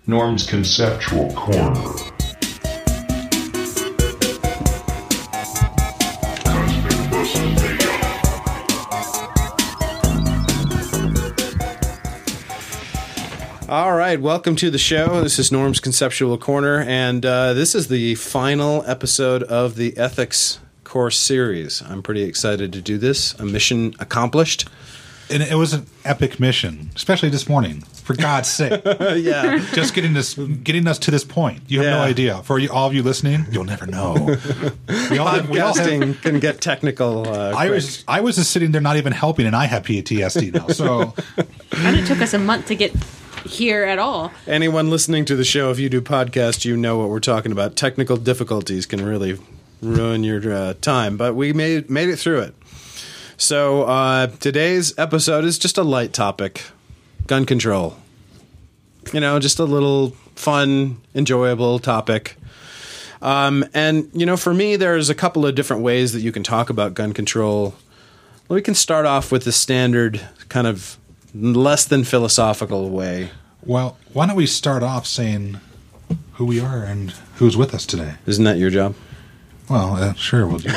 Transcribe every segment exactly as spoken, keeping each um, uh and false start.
Norm's Conceptual Corner. All right, welcome to the show. This is Norm's Conceptual Corner, and uh, this is the final episode of the Ethics Course series. I'm pretty excited to do this. A mission accomplished. And it was an epic mission, especially this morning. For God's sake. Yeah. Just getting this, getting us to this point. You have Yeah. no idea. For you, all of you listening, you'll never know. We all have, we all have, Podcasting can get technical uh, I quick. was I was just sitting there not even helping, and I have P T S D now. So And it took us a month to get here at all. Anyone listening to the show, if you do podcasts, you know what we're talking about. Technical difficulties can really ruin your uh, time, but we made made it through it. So uh, today's episode is just a light topic, gun control. You know, just a little fun, enjoyable topic. Um, and, you know, for me, there's a couple of different ways that you can talk about gun control. We can start off with the standard kind of less than philosophical way. well, why don't we start off saying who we are and who's with us today? Isn't that your job? Well, uh, sure, we'll do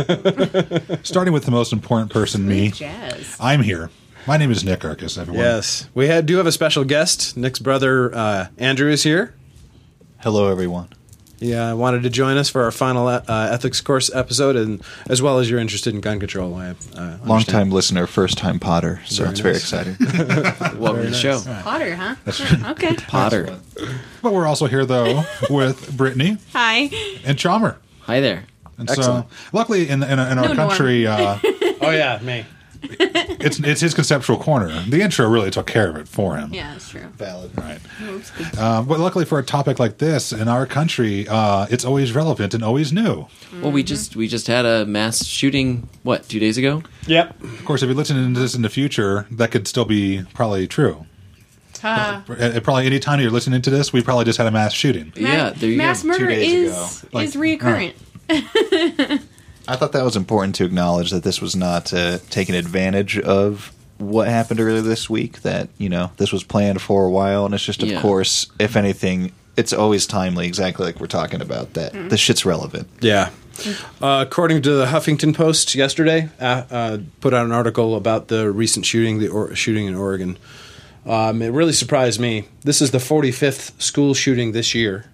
it. Starting with the most important person, me. Jazz. I'm here. My name is Nick Arcus, everyone. Yes. We had, do have a special guest. Nick's brother, uh, Andrew, is here. Hello, everyone. He uh, wanted to join us for our final uh, ethics course episode, and as well as you're interested in gun control. I, uh, Long-time listener, first-time Potter, so Very it's very nice. exciting. Welcome to the show. Potter, huh? Huh, okay. Potter. But we're also here, though, with Brittany Hi. and Chalmer. Hi there. And Excellent. so, luckily, in, in, in our No, Norm. country, uh, Oh, yeah, me. it's it's his conceptual corner. The intro really took care of it for him. Yeah, that's true. Valid. Right. Oh, it's good. Uh, but luckily for a topic like this, in our country, uh, it's always relevant and always new. Well, we just we just had a mass shooting. What, two days ago? Yep. Of course, if you're listening to this in the future, that could still be probably true. Uh, At, at probably any time you're listening to this, we probably just had a mass shooting. Yeah, there you mass go. murder days is ago. Like, is reoccurrent. I thought that was important to acknowledge that this was not uh, taking advantage of what happened earlier this week, that, you know, this was planned for a while, and it's just, of Yeah. course, if anything, it's always timely, exactly like we're talking about, that this shit's relevant. Yeah. Uh, according to the Huffington Post yesterday, uh, uh, put out an article about the recent shooting, the or- shooting in Oregon. Um, it really surprised me. This is the forty-fifth school shooting this year,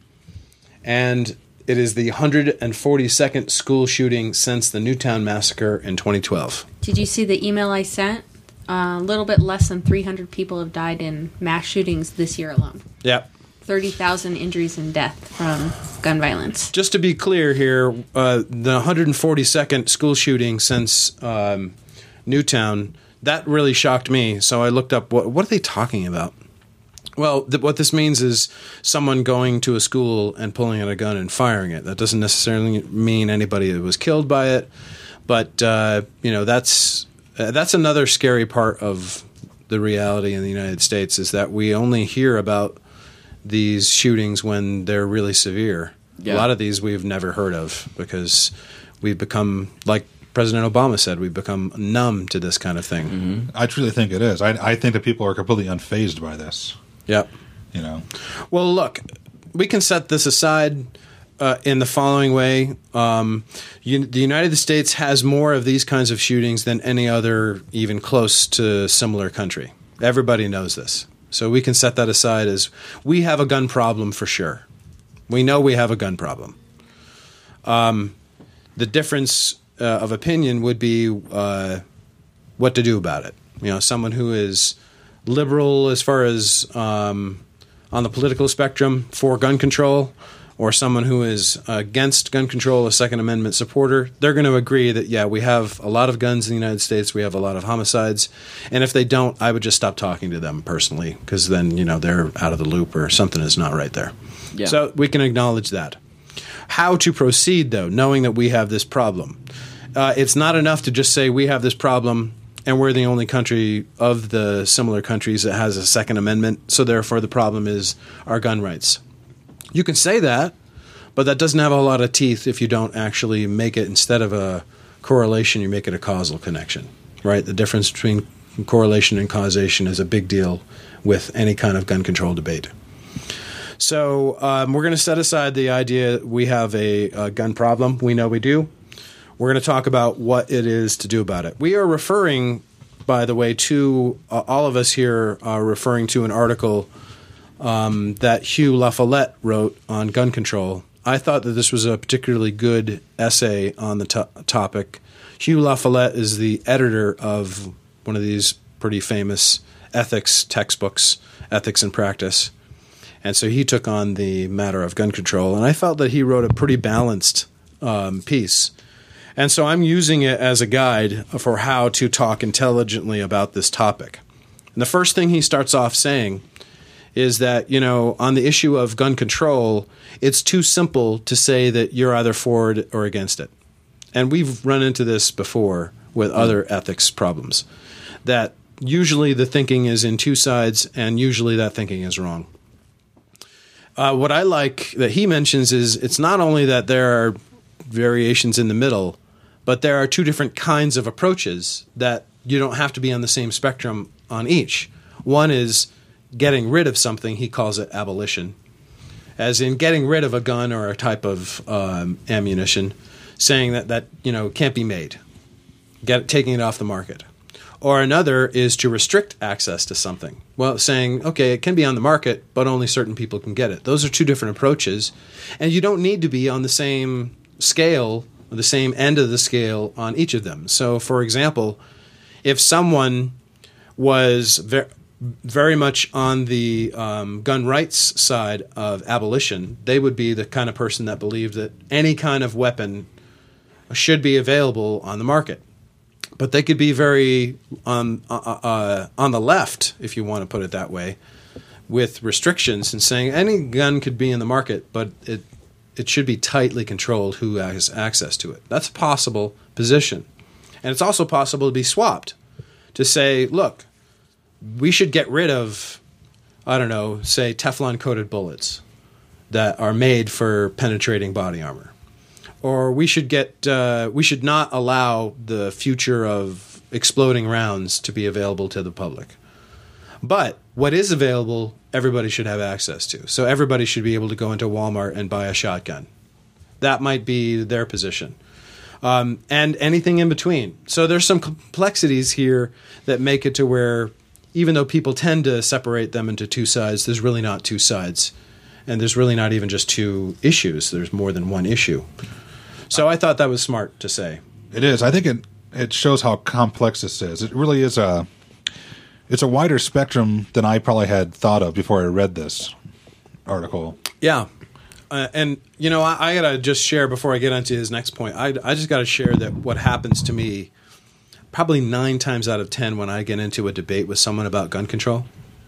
and it is the one hundred forty-second school shooting since the Newtown massacre in twenty twelve. Did you see the email I sent? Uh, a little bit less than three hundred people have died in mass shootings this year alone. Yep. thirty thousand injuries and death from gun violence. Just to be clear here, uh, the one hundred forty-second school shooting since um, Newtown, that really shocked me. So I looked up, what, what are they talking about? Well, th- what this means is someone going to a school and pulling out a gun and firing it. That doesn't necessarily mean anybody that was killed by it, but uh, you know, that's uh, that's another scary part of the reality in the United States, is that we only hear about these shootings when they're really severe. Yeah. A lot of these we've never heard of because we've become, like President Obama said, we've become numb to this kind of thing. Mm-hmm. I truly think it is. I, I think that people are completely unfazed by this. Yep. You know, Well, look, we can set this aside uh, in the following way. Um, you, the United States has more of these kinds of shootings than any other even close to similar country. Everybody knows this. So we can set that aside as we have a gun problem for sure. We know we have a gun problem. Um, the difference uh, of opinion would be uh, what to do about it. You know, someone who is liberal as far as um, on the political spectrum for gun control, or someone who is against gun control, a Second Amendment supporter, they're going to agree that, yeah, we have a lot of guns in the United States, we have a lot of homicides, and if they don't, I would just stop talking to them personally, because then, you know, they're out of the loop or something is not right there. Yeah. So we can acknowledge that. How to proceed, though, knowing that we have this problem? Uh, it's not enough to just say we have this problem and we're the only country of the similar countries that has a Second Amendment, so therefore the problem is our gun rights. You can say that, but that doesn't have a lot of teeth if you don't actually make it, instead of a correlation, you make it a causal connection, right? The difference between correlation and causation is a big deal with any kind of gun control debate. So um, we're going to set aside the idea we have a, a gun problem. We know we do. We're going to talk about what it is to do about it. We are referring, by the way, to uh, all of us here are referring to an article um, that Hugh La Follette wrote on gun control. I thought that this was a particularly good essay on the to- topic. Hugh La Follette is the editor of one of these pretty famous ethics textbooks, Ethics in Practice. And so he took on the matter of gun control. And I felt that he wrote a pretty balanced um, piece. And so I'm using it as a guide for how to talk intelligently about this topic. And the first thing he starts off saying is that, you know, on the issue of gun control, it's too simple to say that you're either for it or against it. And we've run into this before with other ethics problems, that usually the thinking is in two sides, and usually that thinking is wrong. Uh, what I like that he mentions is it's not only that there are variations in the middle, but there are two different kinds of approaches that you don't have to be on the same spectrum on each. One is getting rid of something. He calls it abolition, as in getting rid of a gun or a type of um, ammunition, saying that that you know can't be made, get taking it off the market. Or another is to restrict access to something. Well, saying, okay, it can be on the market, but only certain people can get it. Those are two different approaches, and you don't need to be on the same scale, or the same end of the scale on each of them. So, for example, if someone was very, very much on the um, gun rights side of abolition, they would be the kind of person that believed that any kind of weapon should be available on the market. But they could be very um, uh, uh, on the left, if you want to put it that way, with restrictions and saying any gun could be in the market, but it it should be tightly controlled who has access to it. That's a possible position. And it's also possible to be swapped, to say, look, we should get rid of, I don't know, say Teflon-coated bullets that are made for penetrating body armor. Or we should get uh, we should not allow the future of exploding rounds to be available to the public. But what is available, everybody should have access to. So everybody should be able to go into Walmart and buy a shotgun. That might be their position. Um, and anything in between. So there's some complexities here that make it to where, even though people tend to separate them into two sides, there's really not two sides. And there's really not even just two issues. There's more than one issue. So I thought that was smart to say. It is. I think it it shows how complex this is. It really is a it's a wider spectrum than I probably had thought of before I read this article. Yeah. Uh, and, you know, I, I got to just share before I get onto his next point. I, I just got to share that what happens to me probably nine times out of ten when I get into a debate with someone about gun control.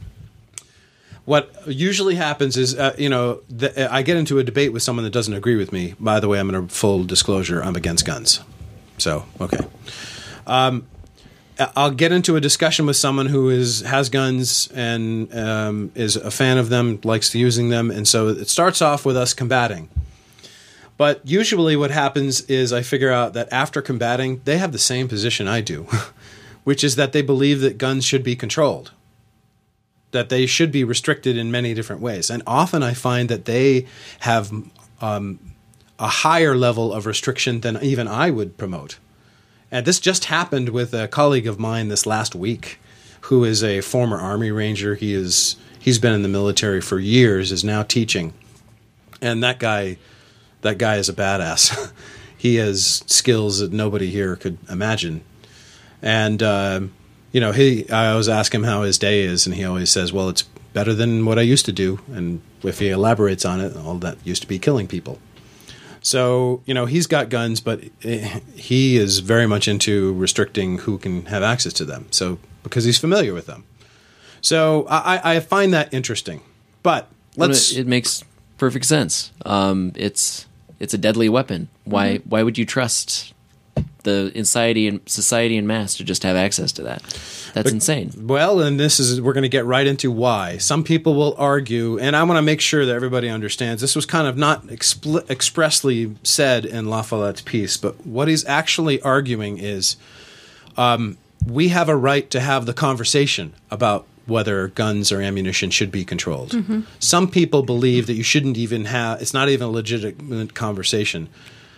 What usually happens is, uh, you know, the, I get into a debate with someone that doesn't agree with me. By the way, I'm in a full disclosure, I'm against guns. So, okay. Um, I'll get into a discussion with someone who is has guns and um, is a fan of them, likes using them, and so it starts off with us combating. But usually what happens is I figure out that after combating, they have the same position I do, which is that they believe that guns should be controlled, that they should be restricted in many different ways. And often I find that they have um, a higher level of restriction than even I would promote. And this just happened with a colleague of mine this last week, who is a former Army Ranger. He is he's been in the military for years, is now teaching. And that guy that guy is a badass. He has skills that nobody here could imagine. And uh, you know, he I always ask him how his day is, and he always says, well, it's better than what I used to do. And if he elaborates on it, all that used to be killing people. So, you know, he's got guns, but he is very much into restricting who can have access to them. So, because he's familiar with them. So, I, I find that interesting. But let's. It makes perfect sense. Um, it's it's a deadly weapon. Why mm-hmm. why would you trust the society and society in mass to just have access to that? That's but, insane. Well, and this is we're going to get right into why. Some people will argue, and I want to make sure that everybody understands this was kind of not expl- expressly said in La Follette's piece, but what he's actually arguing is um, we have a right to have the conversation about whether guns or ammunition should be controlled. Mm-hmm. Some people believe that you shouldn't even have, it's not even a legitimate conversation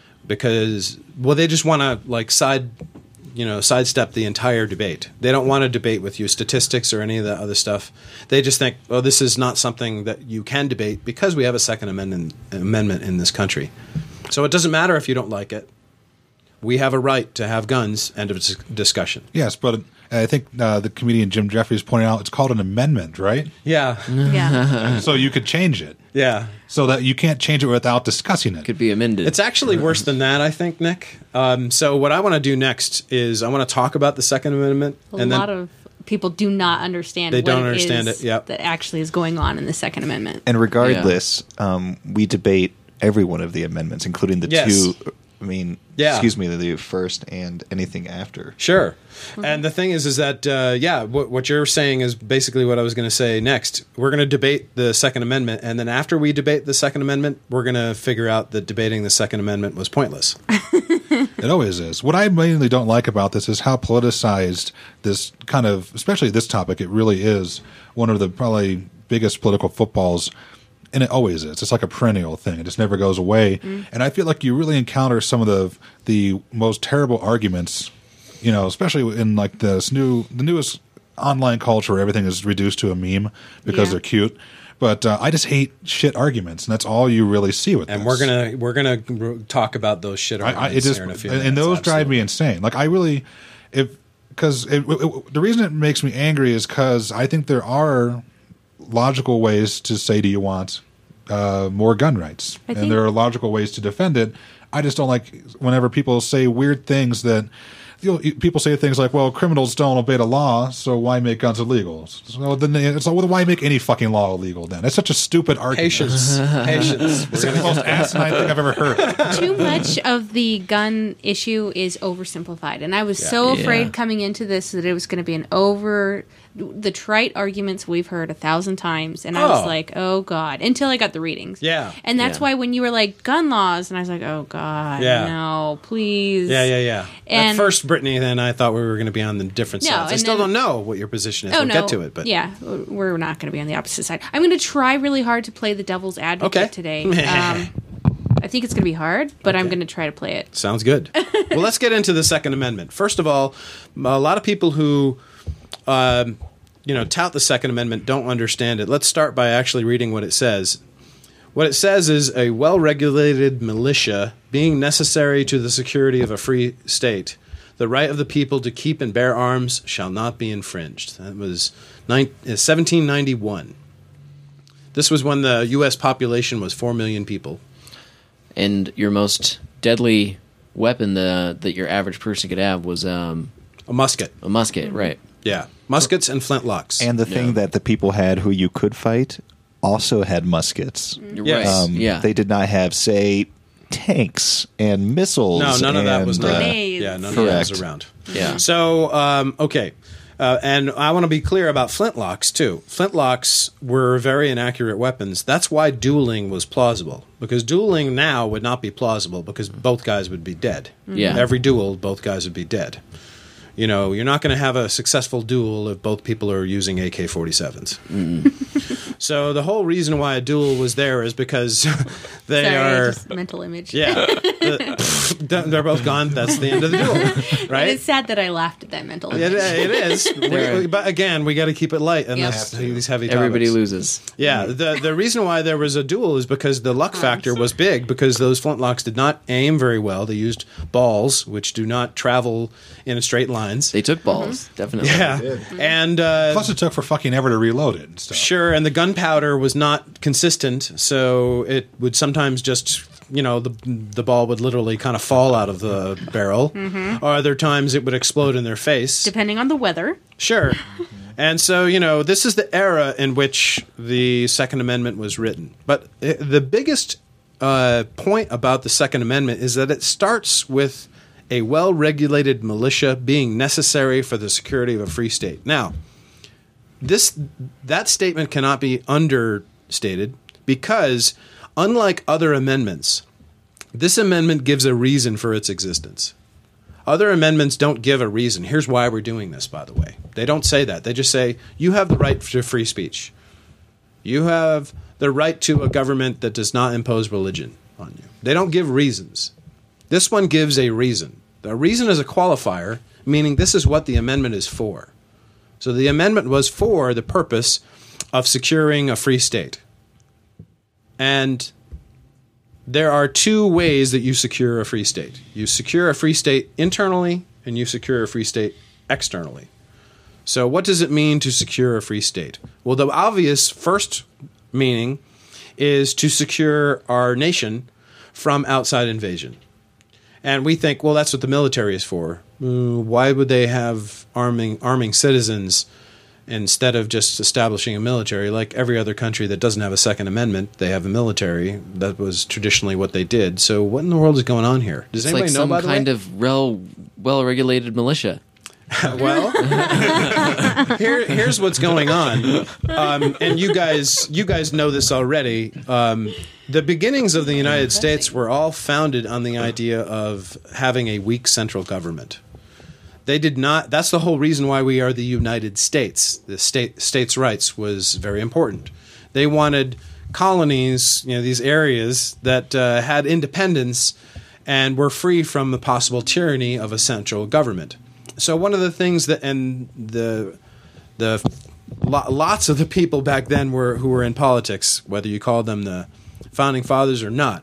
because, well, they just want to like side, you know, sidestep the entire debate. They don't want to debate with you statistics or any of that other stuff. They just think, oh, this is not something that you can debate because we have a Second Amendment amendment in this country. So it doesn't matter if you don't like it. We have a right to have guns. End of dis- discussion. Yes, but I think uh, the comedian Jim Jeffries pointed out it's called an amendment, right? Yeah. Yeah. So you could change it. Yeah. So that you can't change it without discussing it. Could be amended. It's actually worse than that, I think, Nick. Um, so what I want to do next is I want to talk about the Second Amendment. A and lot then, of people do not understand They what don't it understand is it, yep. that actually is going on in the Second Amendment. And regardless, um, we debate every one of the amendments, including the Yes. two. I mean, Yeah. excuse me, the first and anything after. Sure. And the thing is, is that, uh, yeah, what, what you're saying is basically what I was going to say next. We're going to debate the Second Amendment, and then after we debate the Second Amendment, we're going to figure out that debating the Second Amendment was pointless. It always is. What I mainly don't like about this is how politicized this kind of, especially this topic, it really is one of the probably biggest political footballs. And it always is. It's like a perennial thing. It just never goes away. Mm. And I feel like you really encounter some of the the most terrible arguments, you know, especially in like this new the newest online culture where everything is reduced to a meme because Yeah. they're cute. But uh, I just hate shit arguments, and that's all you really see with And this. we're gonna we're gonna talk about those shit I, arguments I, it just here in a few and, minutes. and those drive absolutely. me insane. Like I really, if because the reason it makes me angry is because I think there are logical ways to say, do you want uh, more gun rights? I And think- there are logical ways to defend it. I just don't like whenever people say weird things that. You know, people say things like, "Well, criminals don't obey the law, so why make guns illegal?" So then it's like, well, why make any fucking law illegal? Then it's such a stupid argument. Patience, patience. It's like the most asinine thing I've ever heard. Too much of the gun issue is oversimplified, and I was so Yeah. afraid coming into this that it was going to be an over the trite arguments we've heard a thousand times, and I was Oh. like, oh god, until I got the readings. Yeah. And that's Yeah. why when you were like gun laws, and I was like, oh god, Yeah. no, please. Yeah, yeah, yeah. At And- first, Brittany and I thought we were going to be on the different No, sides. I and still then- don't know what your position is. Oh we'll no, get to it, but yeah, we're not going to be on the opposite side. I'm going to try really hard to play the devil's advocate Okay. today. Um, I think it's going to be hard, but I'm going to try to play it. sounds good. Well, let's get into the Second Amendment. First of all, a lot of people who, um, you know, tout the Second Amendment don't understand it. Let's start by actually reading what it says. What it says is a well-regulated militia being necessary to the security of a free state. The right of the people to keep and bear arms shall not be infringed. That was nine, uh, seventeen ninety-one. This was when the U S population was four million people. And your most deadly weapon the, that your average person could have was um, A musket. a musket, right? Yeah. Muskets and flintlocks. And the thing Yeah. that the people had who you could fight also had muskets. You're Yes. right. Um, yeah. They did not have, say, tanks and missiles. no, none of that was and, not. uh, Grenades. Yeah, none of that was Correct. around. yeah. So, um, okay. Uh, and I want to be clear about flintlocks, too. Flintlocks were very inaccurate weapons. That's why dueling was plausible. Because dueling now would not be plausible because both guys would be dead. Yeah. Every duel, both guys would be dead. You know, you're not going to have a successful duel if both people are using A K forty-sevens. So the whole reason why a duel was there is because they Sorry, are... just mental image. Yeah. The- they're both gone. That's the end of the duel, right? It's sad that I laughed at that mental It, image. it is, There- We- but again, we got to keep it light and Yeah. that's these heavy. Everybody topics. loses. Yeah, the the reason why there was a duel is because the luck factor was big because those flintlocks did not aim very well. They used balls, which do not travel in straight lines. They took balls, definitely. Yeah, and uh, Plus, it took for fucking ever to reload it and stuff. sure, and the gunpowder was not consistent, so it would sometimes just. You know, the the ball would literally kind of fall out of the barrel, or other times it would explode in their face. Depending on the weather. Sure. And so, you know, this is the era in which the Second Amendment was written. But uh, the biggest uh, point about the Second Amendment is that it starts with a well-regulated militia being necessary for the security of a free state. Now, this that statement cannot be understated because, unlike other amendments, this amendment gives a reason for its existence. Other amendments don't give a reason. Here's why we're doing this, by the way. They don't say that. They just say, you have the right to free speech. You have the right to a government that does not impose religion on you. They don't give reasons. This one gives a reason. The reason is a qualifier, meaning this is what the amendment is for. So the amendment was for the purpose of securing a free state. And there are two ways that you secure a free state. You secure a free state internally, and you secure a free state externally. So what does it mean to secure a free state? Well, the obvious first meaning is to secure our nation from outside invasion. And we think, well, that's what the military is for. Mm, why would they have arming arming citizens instead of just establishing a military? Like every other country that doesn't have a Second Amendment, they have a military. That was traditionally what they did. So what in the world is going on here? Does It's anybody like know, some by the kind way? of well, well-regulated militia. Well, here, here's what's going on, um, and you guys, you guys know this already. Um, the beginnings of the United States were all founded on the idea of having a weak central government. They did not. That's the whole reason why we are the United States. The state states' rights was very important. They wanted colonies, you know, these areas that uh, had independence and were free from the possible tyranny of a central government. So one of the things that, and the the lo- lots of the people back then were who were in politics, whether you call them the founding fathers or not,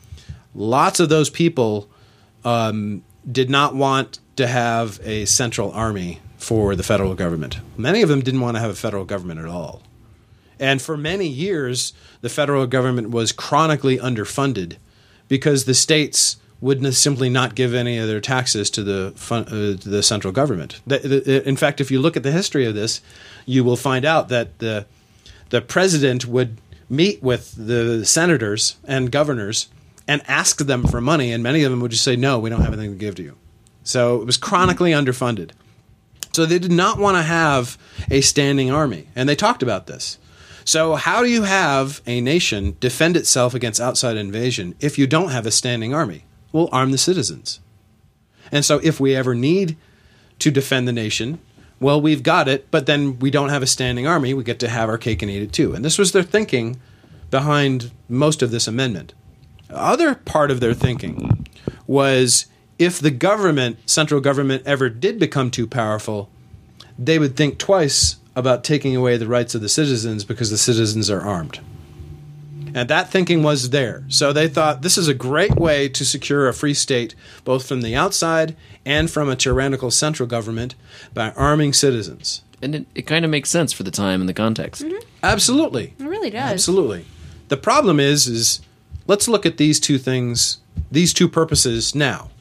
lots of those people um, did not want to have a central army for the federal government. Many of them didn't want to have a federal government at all. And for many years, the federal government was chronically underfunded because the states would n- simply not give any of their taxes to the fun- uh, to the central government. The, the, in fact, if you look at the history of this, you will find out that the the president would meet with the senators and governors and ask them for money, and many of them would just say, no, we don't have anything to give to you. So it was chronically underfunded. So they did not want to have a standing army, and they talked about this. So how do you have a nation defend itself against outside invasion if you don't have a standing army? Well, arm the citizens. And so if we ever need to defend the nation, well, we've got it, but then we don't have a standing army. We get to have our cake and eat it too. And this was their thinking behind most of this amendment. The other part of their thinking was if the government, central government, ever did become too powerful, they would think twice about taking away the rights of the citizens because the citizens are armed. And that thinking was there. So they thought this is a great way to secure a free state, both from the outside and from a tyrannical central government, by arming citizens. And it, it kind of makes sense for the time and the context. Mm-hmm. Absolutely. It really does. Absolutely. The problem is, is let's look at these two things, these two purposes now.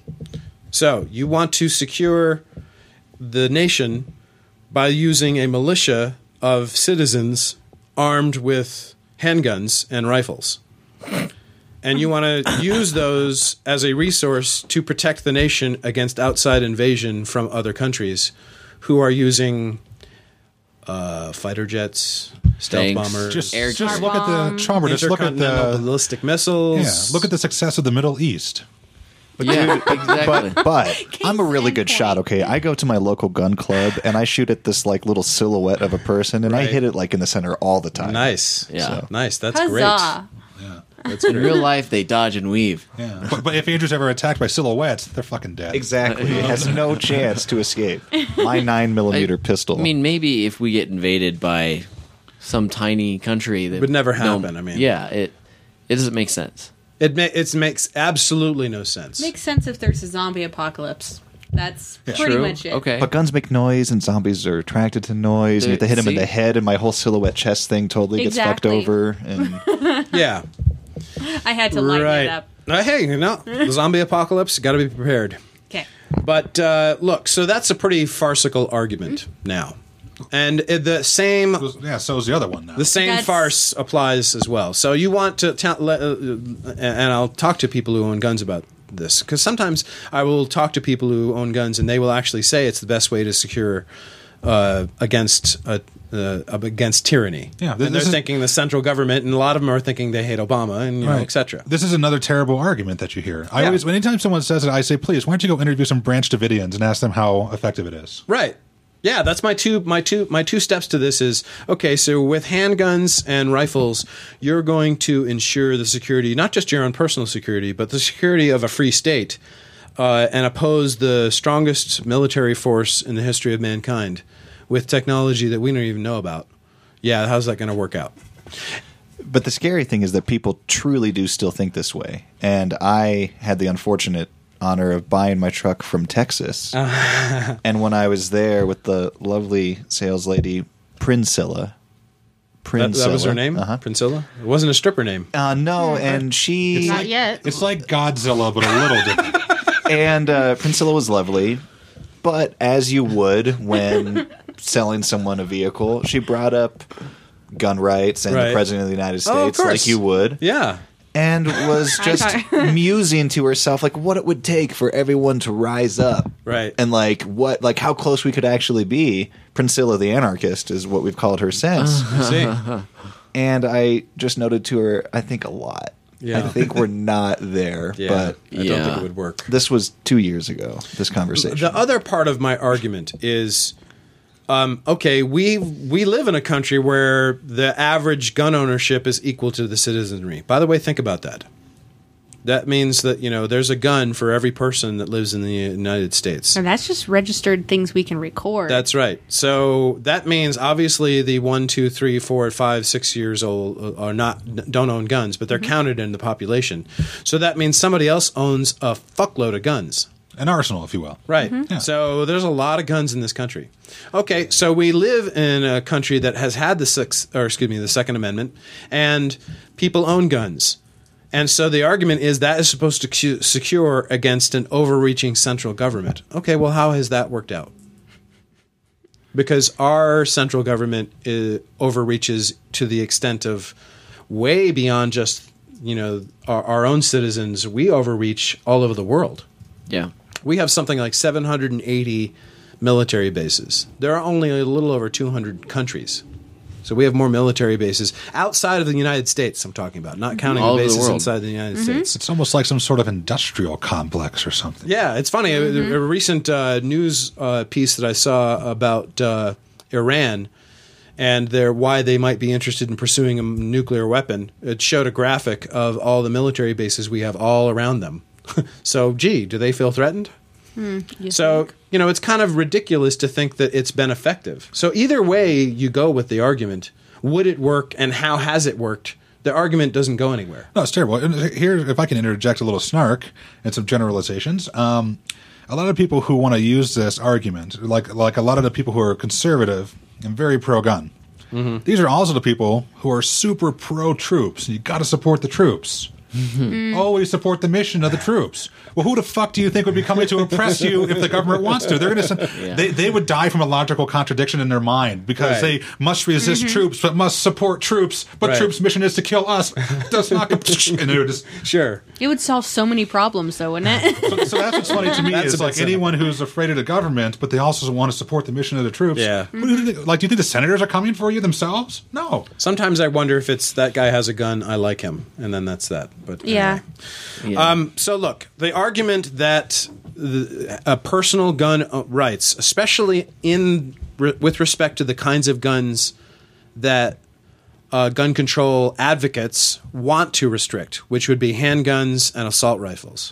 So you want to secure the nation by using a militia of citizens armed with handguns and rifles. And you want to use those as a resource to protect the nation against outside invasion from other countries who are using uh, fighter jets, stealth Tanks. bombers, Just, Air just car look at the Chalmers. Just look at intercontinental the ballistic missiles. yeah. Look at the success of the Middle East. Yeah, exactly. But but I'm a really good in shot. point. Okay, I go to my local gun club and I shoot at this like little silhouette of a person, and I Right. hit it like in the center all the time. Nice. Yeah. So- Nice. That's Huzzah. great. Yeah, That's In great. real life, they dodge and weave. yeah. But, but if Andrew's ever attacked by silhouettes, they're fucking dead. Exactly, it has no chance to escape. My nine millimeter I- pistol. I mean, maybe if we get invaded by some tiny country that Would never no- happen, I mean. yeah, it it doesn't make sense. It ma- it makes absolutely no sense. Makes sense if there's a zombie apocalypse. That's pretty True. much it. Okay. But guns make noise, and zombies are attracted to noise. And you have to hit them in See? the head, and my whole silhouette chest thing totally gets fucked Exactly. over. And Yeah. I had to lighten right. it up. Uh, hey, you know, the zombie apocalypse, got to be prepared. Okay. But uh, look, so that's a pretty farcical argument now. And uh, the same Yeah, so is the other one now. the same That's- farce applies as well. So you want to ta- let, uh, and I'll talk to people who own guns about this, because sometimes I will talk to people who own guns and they will actually say it's the best way to secure uh, against a uh, against tyranny. Yeah, and this they're is- thinking the central government, and a lot of them are thinking they hate Obama, and you know, Right. et cetera. This is another terrible argument that you hear. I Yeah. always, anytime someone says it, I say, please, why don't you go interview some Branch Davidians and ask them how effective it is? Right. Yeah, that's my two my two my two steps to this is okay, so with handguns and rifles, you're going to ensure the security, not just your own personal security, but the security of a free state, uh, and oppose the strongest military force in the history of mankind with technology that we don't even know about. Yeah, how's that going to work out? But the scary thing is that people truly do still think this way. And I had the unfortunate honor of buying my truck from Texas. And when I was there with the lovely sales lady, Princilla. That, that was her name? Uh-huh. Princilla? It wasn't a stripper name. Uh, no, and she... Not yet. It's like Godzilla, but a little different. And uh, Princilla was lovely. But as you would when selling someone a vehicle, she brought up gun rights and Right. the President of the United Oh, of States like course. you would. Yeah. And was just musing to herself like what it would take for everyone to rise up. Right. And like what like how close we could actually be. Princilla the anarchist is what we've called her since. I see. And I just noted to her, I think a lot. Yeah. I think we're not there. Yeah. But I don't Yeah. think it would work. this was two years ago, this conversation. The other part of my argument is, um, okay, we we live in a country where the average gun ownership is equal to the citizenry. By the way, think about that. That means that, you know, there's a gun for every person that lives in the United States. And that's just registered things we can record. That's right. So that means obviously the one, two, three, four, five, six years old are not don't own guns, but they're counted in the population. So that means somebody else owns a fuckload of guns. An arsenal, if you will. Right. Yeah. So there's a lot of guns in this country. Okay, so we live in a country that has had the sixth, or excuse me, the Second Amendment, and people own guns. And so the argument is that is supposed to cu- secure against an overreaching central government. Okay, well, how has that worked out? Because our central government uh, overreaches to the extent of way beyond just, you know, our, our own citizens. We overreach all over the world. Yeah. We have something like seven hundred eighty military bases. There are only a little over two hundred countries. So we have more military bases outside of the United States, I'm talking about, not counting All the over the bases world. inside the United States. It's almost like some sort of industrial complex or something. Yeah, it's funny. A, a recent uh, news uh, piece that I saw about uh, Iran and their why they might be interested in pursuing a nuclear weapon, it showed a graphic of all the military bases we have all around them. So, gee, do they feel threatened? You So, think? you know, it's kind of ridiculous to think that it's been effective. So either way you go with the argument, would it work and how has it worked? The argument doesn't go anywhere. No, it's terrible. And here, if I can interject a little snark and some generalizations, um, a lot of people who want to use this argument, like like a lot of the people who are conservative and very pro-gun, Mm-hmm. these are also the people who are super pro-troops. You got to support the troops. Always support the mission of the troops. Well, who the fuck do you think would be coming to oppress you if the government wants to? They're going to Yeah. they they would die from a logical contradiction in their mind because Right. they must resist troops but must support troops. But Right. troops' mission is to kill us. Does not and they would just Sure. It would solve so many problems, though, wouldn't it? so, so that's what's funny to me That's a is bit like cynical. anyone who's afraid of the government, but they also want to support the mission of the troops. Yeah. What do you think, like, do you think the senators are coming for you themselves? No. Sometimes I wonder if it's that guy has a gun, I like him, and then that's that. But Yeah. anyway. Yeah. Um, so look, the argument that the, uh, personal gun uh, rights, especially in re- with respect to the kinds of guns that uh, gun control advocates want to restrict, which would be handguns and assault rifles.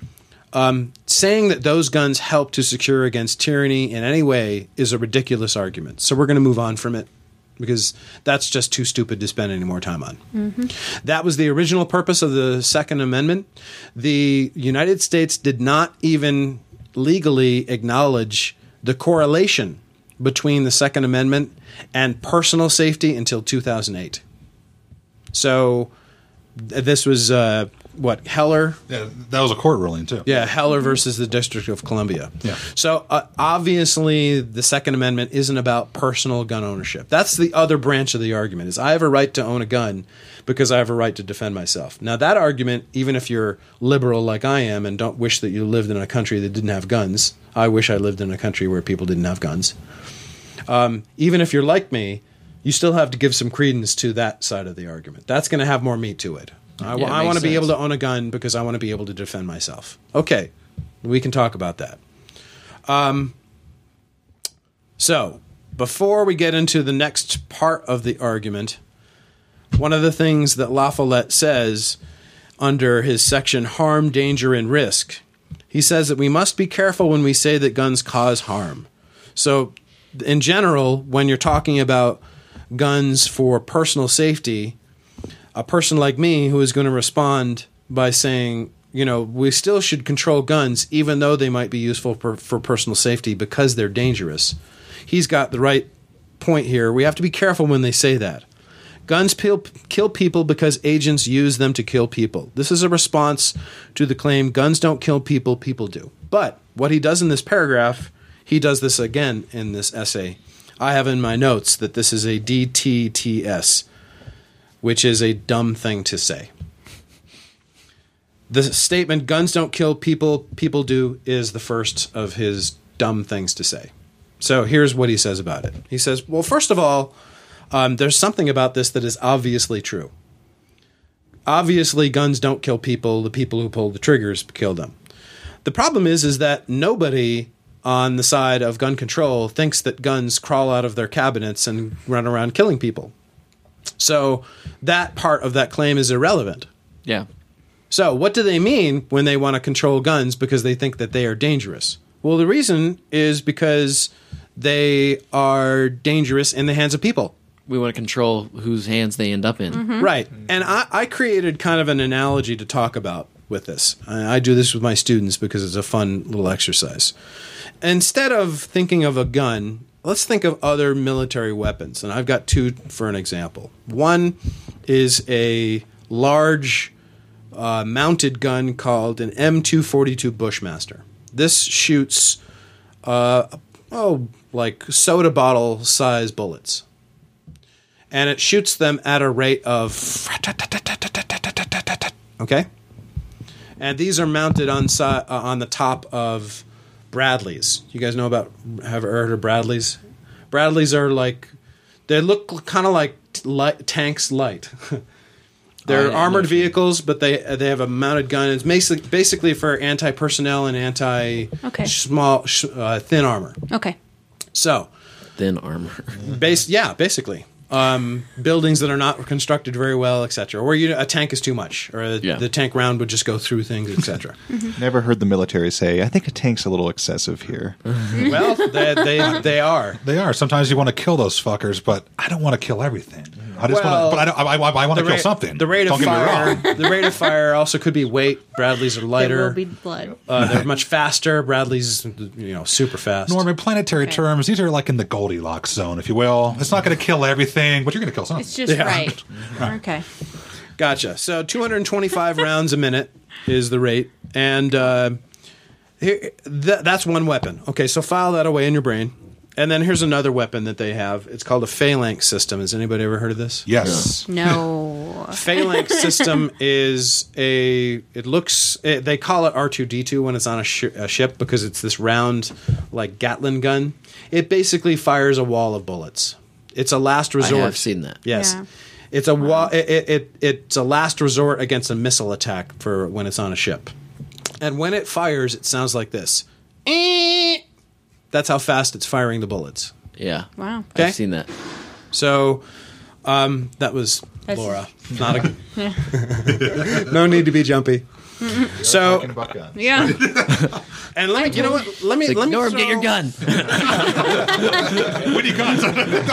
Um, saying that those guns help to secure against tyranny in any way is a ridiculous argument. So we're going to move on from it because that's just too stupid to spend any more time on. That was the original purpose of the Second Amendment. The United States did not even legally acknowledge the correlation between the Second Amendment and personal safety until two thousand eight. So th- this was, uh, what, Heller? Yeah, that was a court ruling, too. Yeah, Heller versus the District of Columbia. Yeah. So uh, obviously, the Second Amendment isn't about personal gun ownership. That's the other branch of the argument: is I have a right to own a gun because I have a right to defend myself. Now, that argument, even if you're liberal like I am and don't wish that you lived in a country that didn't have guns, I wish I lived in a country where people didn't have guns. Um, even if you're like me, you still have to give some credence to that side of the argument. That's going to have more meat to it. I, Yeah, it I want to makes be able sense. to own a gun because I want to be able to defend myself. Okay, we can talk about that. Um, so, before we get into the next part of the argument, one of the things that La Follette says under his section Harm, Danger, and Risk, he says that we must be careful when we say that guns cause harm. So, in general, when you're talking about guns for personal safety, a person like me who is going to respond by saying, you know, we still should control guns even though they might be useful for, for personal safety because they're dangerous. He's got the right point here. We have to be careful when they say that. Guns kill, kill people because agents use them to kill people. This is a response to the claim guns don't kill people, people do. But what he does in this paragraph, he does this again in this essay. I have in my notes that this is a D T T S, which is a dumb thing to say. The statement, guns don't kill people, people do, is the first of his dumb things to say. So here's what he says about it. He says, well, first of all, um, there's something about this that is obviously true. Obviously, guns don't kill people. The people who pull the triggers kill them. The problem is, is that nobody on the side of gun control thinks that guns crawl out of their cabinets and run around killing people. So that part of that claim is irrelevant. Yeah. So what do they mean when they want to control guns because they think that they are dangerous? Well, the reason is because they are dangerous in the hands of people. We want to control whose hands they end up in. Right. And I, I created kind of an analogy to talk about with this. I, I do this with my students because it's a fun little exercise. Instead of thinking of a gun, let's think of other military weapons. And I've got two for an example. One is a large uh, mounted gun called an M two forty-two Bushmaster. This shoots, uh, oh, like soda bottle size bullets. And it shoots them at a rate of, okay? And these are mounted on si- uh, on the top of Bradleys. You guys know about, have heard of Bradleys? Bradleys are like, they look kind of like t- light, tanks light. They're Oh, yeah, armored no shit. vehicles, but they they have a mounted gun. It's basically, basically for anti-personnel and anti-small, sh- uh, thin armor. Okay. So, Thin armor. base, yeah, basically. Um, buildings that are not constructed very well, et cetera. Or you, a tank is too much, or a, Yeah. the tank round would just go through things, et cetera. Never heard the military say, I think a tank's a little excessive here. Well, they, they they are. They are. Sometimes you want to kill those fuckers, but I don't want to kill everything. I just Well, want to. But I, don't, I, I, I want to The kill rate- something. The rate don't of get me fire. wrong. The rate of fire also could be weight. Bradleys are There lighter. will be blood. uh, they're much faster. Bradleys, you know, super fast. Norm, in planetary Okay. terms, these are like in the Goldilocks zone, if you will. It's not going to kill everything, but you're going to kill something. It's just Yeah. right. Okay. Gotcha. So two hundred twenty-five rounds a minute is the rate, and uh, here, th- that's one weapon. Okay, so file that away in your brain. And then here's another weapon that they have. It's called a phalanx system. Has anybody ever heard of this? Yes. No. Phalanx system is a. It looks. It, they call it R two D two when it's on a, sh- a ship because it's this round, like Gatling gun. It basically fires a wall of bullets. It's a last resort. I have seen that. Yes, Yeah. it's a wa- it, it, it It's a last resort against a missile attack for when it's on a ship. And when it fires, it sounds like this. Eh. That's how fast it's firing the bullets. Yeah. Wow. Okay. I've seen that. So, um, that was That's- Laura. Not a. No need to be jumpy. So, Yeah. and let me, you know what? Let me, Like, let me. Norm, throw- get your gun. What do you got?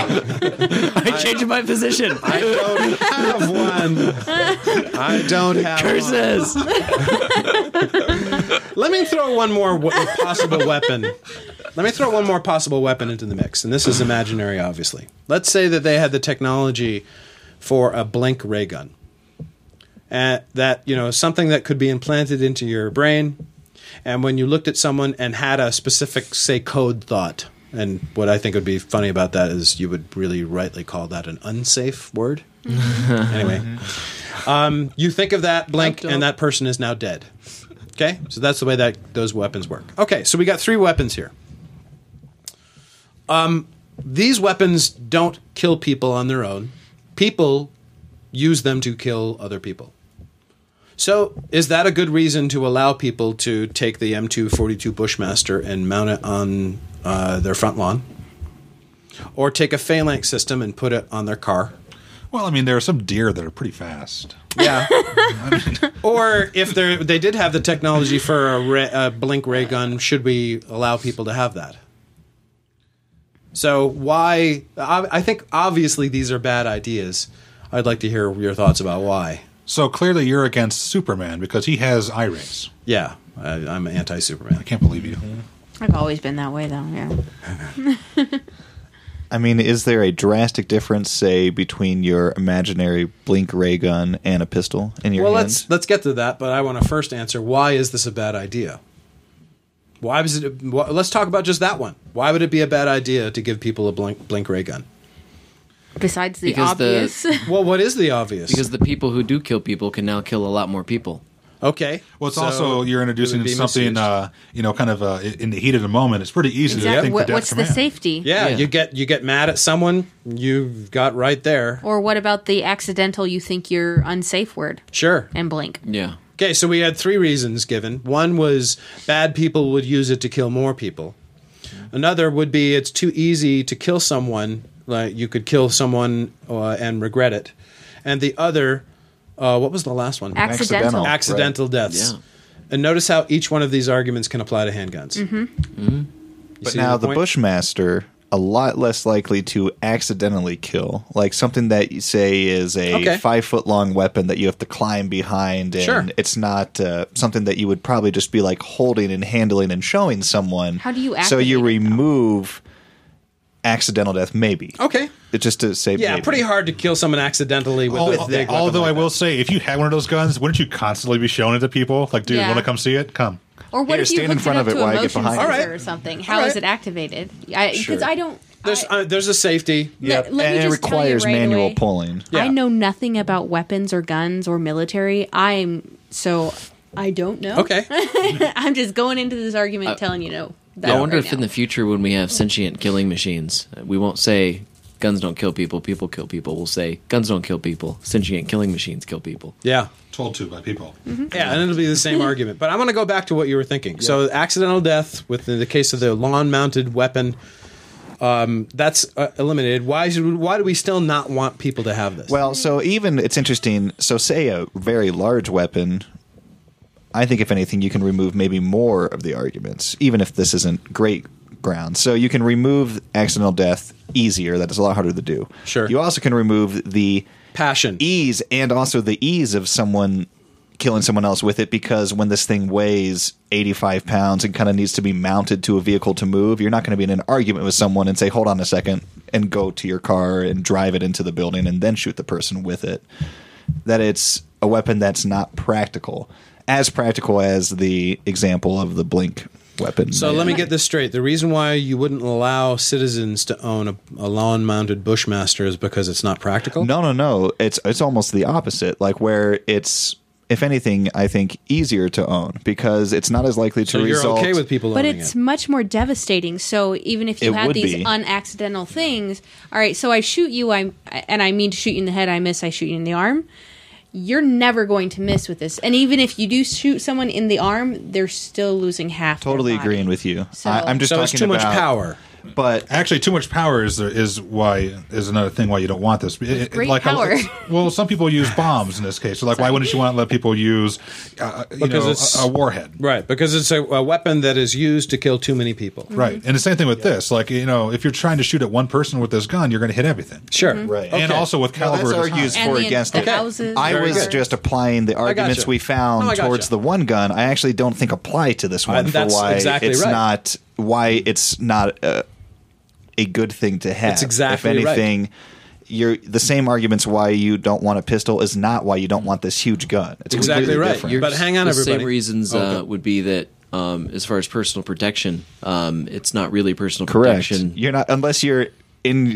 I'm changing my position. I don't have one. I don't have one. Curses. Let me throw one more w- possible weapon. Let me throw one more possible weapon into the mix, and this is imaginary, obviously. Let's say that they had the technology for a blink ray gun. Uh, that, you know, something that could be implanted into your brain, and when you looked at someone and had a specific, say, code thought, and what I think would be funny about that is you would really rightly call that an unsafe word. Anyway, um, you think of that blink, and that person is now dead. Okay, so that's the way that those weapons work. Okay, so we got three weapons here. Um, these weapons don't kill people on their own. People use them to kill other people. So is that a good reason to allow people to take the M two forty-two Bushmaster and mount it on uh, their front lawn? Or take a phalanx system and put it on their car? Well, I mean, there are some deer that are pretty fast. Yeah. Or if they they did have the technology for a, ray, a blink ray gun, should we allow people to have that? So why? I, I think obviously these are bad ideas. I'd like to hear your thoughts about why. So clearly you're against Superman because he has eye rays. Yeah, I, I'm anti-Superman. I can't believe you. I've always been that way, though. Yeah. I mean, is there a drastic difference, say, between your imaginary blink ray gun and a pistol in your Well, hand? let's let's get to that, but I want to first answer why is this a bad idea? Why was it? Wh- let's talk about just that one. Why would it be a bad idea to give people a blink blink ray gun? Besides the Because the- obvious. Well, what is the obvious? Because the people who do kill people can now kill a lot more people. okay, Well, it's so also you're it introducing would be something, misused. uh, you know, kind of uh, in the heat of the moment. It's pretty easy to Exactly. think What, the what's death the command. safety? yeah, Yeah. you get you get mad at someone, you've got right there. Or what about the accidental you think you're unsafe word Sure. and blink? Yeah. Okay, so we had three reasons given. One was bad people would use it to kill more people. Another would be it's too easy to kill someone. Like you could kill someone uh, and regret it. And the other, uh, what was the last one? Accidental. Accidental. Accidental deaths. Yeah. And notice how each one of these arguments can apply to handguns. Mm-hmm. But now the Bushmaster, a lot less likely to accidentally kill, like something that you say is a Okay. five foot long weapon that you have to climb behind, and Sure. it's not uh, something that you would probably just be like holding and handling and showing someone. How do you So you activate it, though? remove accidental death, maybe. Okay. It's just to say, Yeah, maybe. pretty hard to kill someone accidentally with, Al- with a big weapon although like I will that. say, if you had one of those guns, wouldn't you constantly be showing it to people? Like, dude, Yeah. want to come see it? Come. Or what Here, if you stand in hooked front it of up it to a while I get motion behind sensor you. All right. or something? All How is right. it activated? Because Sure. I don't. There's, I, uh, there's a safety. let, And let me it just tell you requires right manual away, pulling. Yeah. I know nothing about weapons or guns or military. I'm so I don't know. Okay. I'm just going into this argument telling you no. That I wonder right if in now. the future, when we have sentient killing machines, we won't say guns don't kill people, people kill people. We'll say guns don't kill people, sentient killing machines kill people. Yeah. Told to by people. Yeah, and it'll be the same argument. But I want to go back to what you were thinking. So, accidental death, with the, the case of the lawn-mounted weapon, um, that's uh, eliminated. Why should, why do we still not want people to have this? Well, so even it's interesting. So, say a very large weapon. I think, if anything, you can remove maybe more of the arguments, even if this isn't great ground. So, you can remove accidental death easier. That is a lot harder to do. Sure. You also can remove the passion. ease and also the ease of someone killing someone else with it, because when this thing weighs eighty-five pounds and kind of needs to be mounted to a vehicle to move, you're not going to be in an argument with someone and say, hold on a second, and go to your car and drive it into the building and then shoot the person with it. That it's a weapon that's not practical. As practical as the example of the blink weapon. So let me get this straight. The reason why you wouldn't allow citizens to own a, a lawn-mounted Bushmaster is because it's not practical? No, no, no. It's it's almost the opposite. Like where it's, if anything, I think easier to own because it's not as likely to So you're result. okay with people But owning it's it? much more devastating. So even if you It had would these be. unaccidental things, all right. So I shoot you, I and I mean to shoot you in the head. I miss. I shoot you in the arm. You're never going to miss with this. And even if you do shoot someone in the arm, they're still losing half. their Totally body. agreeing with you. So- I, I'm just So talking it's too much about power. But Actually, too much power is is why is another thing why you don't want this. It- it- great like power. well, some people use bombs in this case. So, like, why wouldn't you want to let people use uh, you Because know, it's- a, a warhead? Right, because it's a, a weapon that is used to kill too many people. Right, and the same thing with this. Like, you know, if you're trying to shoot at one person with this gun, you're going to hit everything. Sure. Right. And Okay. also with Well, caliber. that's of argues time. And for the- against the it. houses, I Very was good. just applying the arguments gotcha. we found No, I gotcha. towards the one gun. I actually don't think apply to this one Uh, for that's why exactly it's right. not why it's not a, a good thing to have. That's exactly if right. anything. You're, the same arguments why you don't want a pistol is not why you don't want this huge gun. It's Exactly completely right. different. You're- But hang on, the everybody. same reasons Oh, uh, go. would be that um, as far as personal protection, um, it's not really personal Correct. protection. You're not unless you're in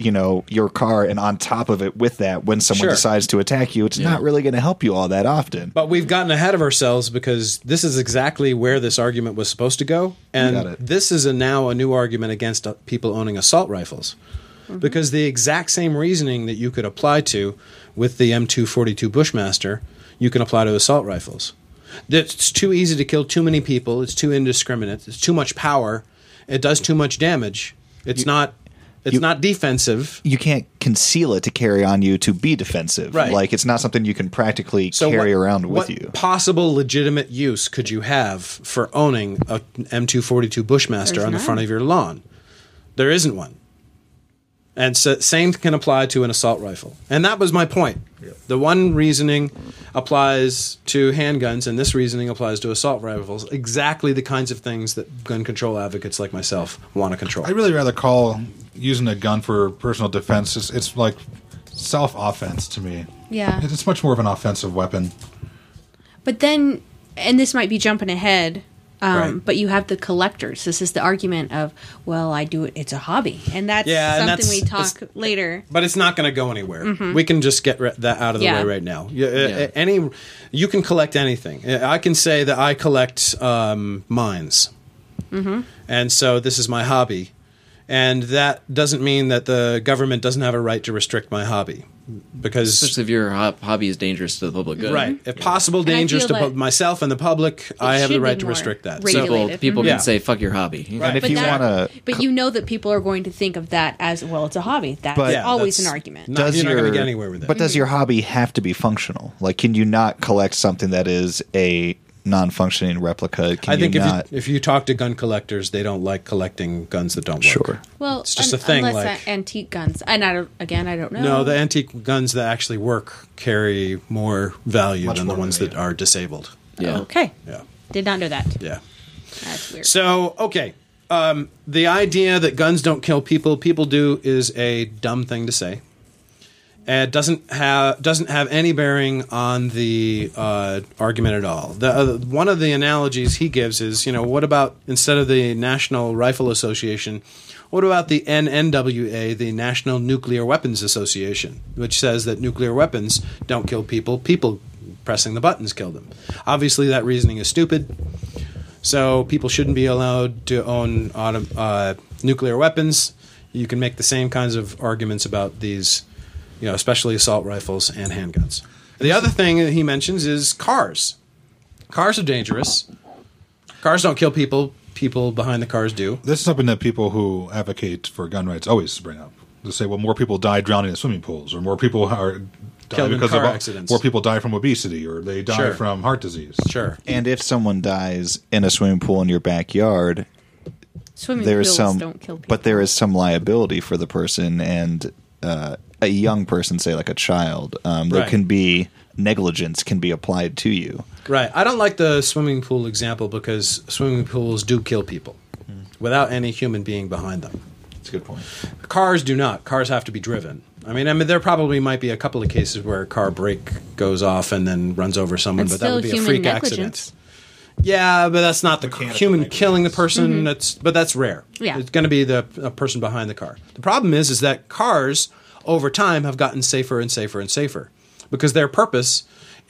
you know, your car and on top of it with that, when someone Sure. decides to attack you, it's not really going to help you all that often. But we've gotten ahead of ourselves because this is exactly where this argument was supposed to go. And Got it. this is a, now a new argument against uh, people owning assault rifles. Because the exact same reasoning that you could apply to with the M two forty-two Bushmaster, you can apply to assault rifles. It's too easy to kill too many people. It's too indiscriminate. It's too much power. It does too much damage. It's not It's you- not defensive. You can't conceal it to carry on you to be defensive. Right. Like, it's not something you can practically So carry what- around with what you. possible legitimate use could you have for owning a M two forty-two Bushmaster There's on the none. front of your lawn? There isn't one. And so, same can apply to an assault rifle. And that was my point. The one reasoning applies to handguns, and this reasoning applies to assault rifles. Exactly the kinds of things that gun control advocates like myself want to control. I'd really rather call using a gun for personal defense. It's, it's like self-offense to me. Yeah. It's much more of an offensive weapon. But then, and this might be jumping ahead, um, Right. but you have the collectors. This is the argument of, well, I do it, it's a hobby. And that's Yeah, and something that's- we talk that's- later. But it's not going to go anywhere. We can just get re- that out of the Yeah. way right now. You, uh, Yeah. Any, you can collect anything. I can say that I collect um, mines, mm-hmm. and so this is my hobby, and that doesn't mean that the government doesn't have a right to restrict my hobby, because Especially if your ho- hobby is dangerous to the public good. right, if possible, I dangerous feel to pu- that myself and the public, I have should the be right to more restrict that. regulated. People, Regulated. people Mhm. can Yeah. say, fuck your hobby. And if But you that- want to... But you know that people are going to think of that as, well, it's a hobby. That's But- Yeah, always an that's argument. not- Does you're not your, going to get anywhere with it. But does your hobby have to be functional? Like, can you not collect something that is a non-functioning replica? Can I think you if not? you, if you talk to gun collectors, they don't like collecting guns that don't work. Sure. Well, It's just un- a thing, unless like- a- antique guns. And I don't, again, I don't know. No, the antique guns that actually work carry more value Much than the more ones than that they- are disabled. Yeah. Okay. Yeah, Did not know that. yeah. That's weird. So, okay, um, the idea that guns don't kill people, people do, is a dumb thing to say. It doesn't have doesn't have any bearing on the uh, argument at all. The, uh, one of the analogies he gives is, you know, what about instead of the National Rifle Association, what about the N N W A, the National Nuclear Weapons Association, which says that nuclear weapons don't kill people, people pressing the buttons kill them. Obviously, that reasoning is stupid. So people shouldn't be allowed to own auto, uh, nuclear weapons. You can make the same kinds of arguments about these, you know, especially assault rifles and handguns. The other thing that he mentions is cars. Cars are dangerous. Cars don't kill people. People behind the cars do. This is something that people who advocate for gun rights always bring up. They say, well, more people die drowning in swimming pools, or more people are die Killed in because car of accidents. more people die from obesity, or they die Sure. from heart disease. Sure. And if someone dies in a swimming pool in your backyard, Swimming there's pools some, don't kill people. but there is some liability for the person, and uh, a young person, say like a child, um, there Right. can be negligence can be applied to you. Right. I don't like the swimming pool example because swimming pools do kill people without any human being behind them. That's a good point. Cars do not. Cars have to be driven. I mean, I mean, there probably might be a couple of cases where a car brake goes off and then runs over someone, That's but that would be still a human freak negligence. accident. Yeah, but that's not the Mechanical human negligence. killing the person. That's but that's rare. Yeah. It's going to be the a person behind the car. The problem is, is that cars over time have gotten safer and safer and safer because their purpose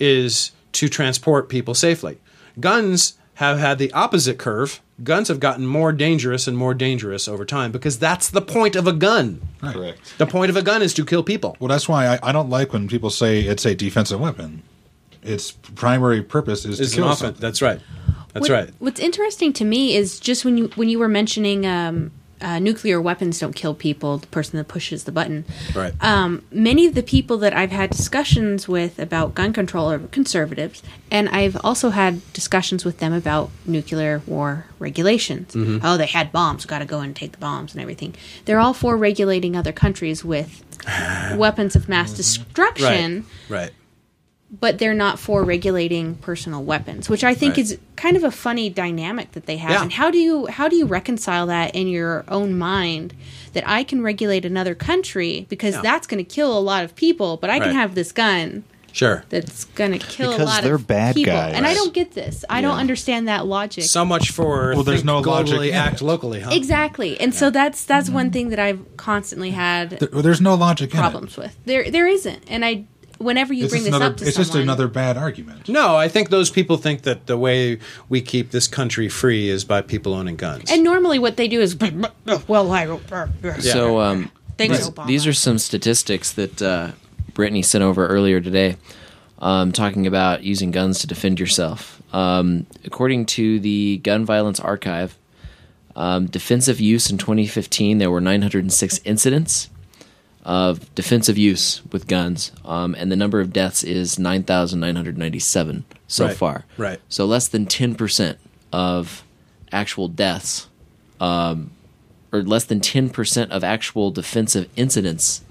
is to transport people safely. Guns have had the opposite curve. Guns have gotten more dangerous and more dangerous over time because that's the point of a gun. Correct. The point of a gun is to kill people. Well, that's why I, I don't like when people say it's a defensive weapon. Its primary purpose is It's to an kill offense. something. That's right. That's What- right. What's interesting to me is just when you when you were mentioning um, uh, nuclear weapons don't kill people, the person that pushes the button. Right. Um, many of the people that I've had discussions with about gun control are conservatives, and I've also had discussions with them about nuclear war regulations. Mm-hmm. Oh, they had bombs, got to go and take the bombs and everything. They're all for regulating other countries with weapons of mass destruction. Right. Right. But they're not for regulating personal weapons, which I think Right. is kind of a funny dynamic that they have. Yeah. And how do you how do you reconcile that in your own mind that I can regulate another country because Yeah. that's going to kill a lot of people, but I can Right. have this gun? Sure. That's going to kill Because a lot they're of bad people. guys. And I don't get this. I don't understand that logic. So much for Well, there's think no logic globally, in act it. locally, huh? Exactly. And so that's that's one thing that I've constantly had There- there's no logic problems with. There there isn't. And I whenever in you it. It's, bring just this another, up to it's just someone, another bad argument. No, I think those people think that the way we keep this country free is by people owning guns. and normally what they do is well I So um, Thanks, these, Obama. these are some statistics that uh, Brittany sent over earlier today, um, talking about using guns to defend yourself. Um, according to the Gun Violence Archive, um, defensive use in twenty fifteen, there were nine hundred six incidents of defensive use with guns, um, and the number of deaths is nine thousand nine hundred ninety-seven so Right, far. right. So less than ten percent of actual deaths, um, or less than ten percent of actual defensive incidents.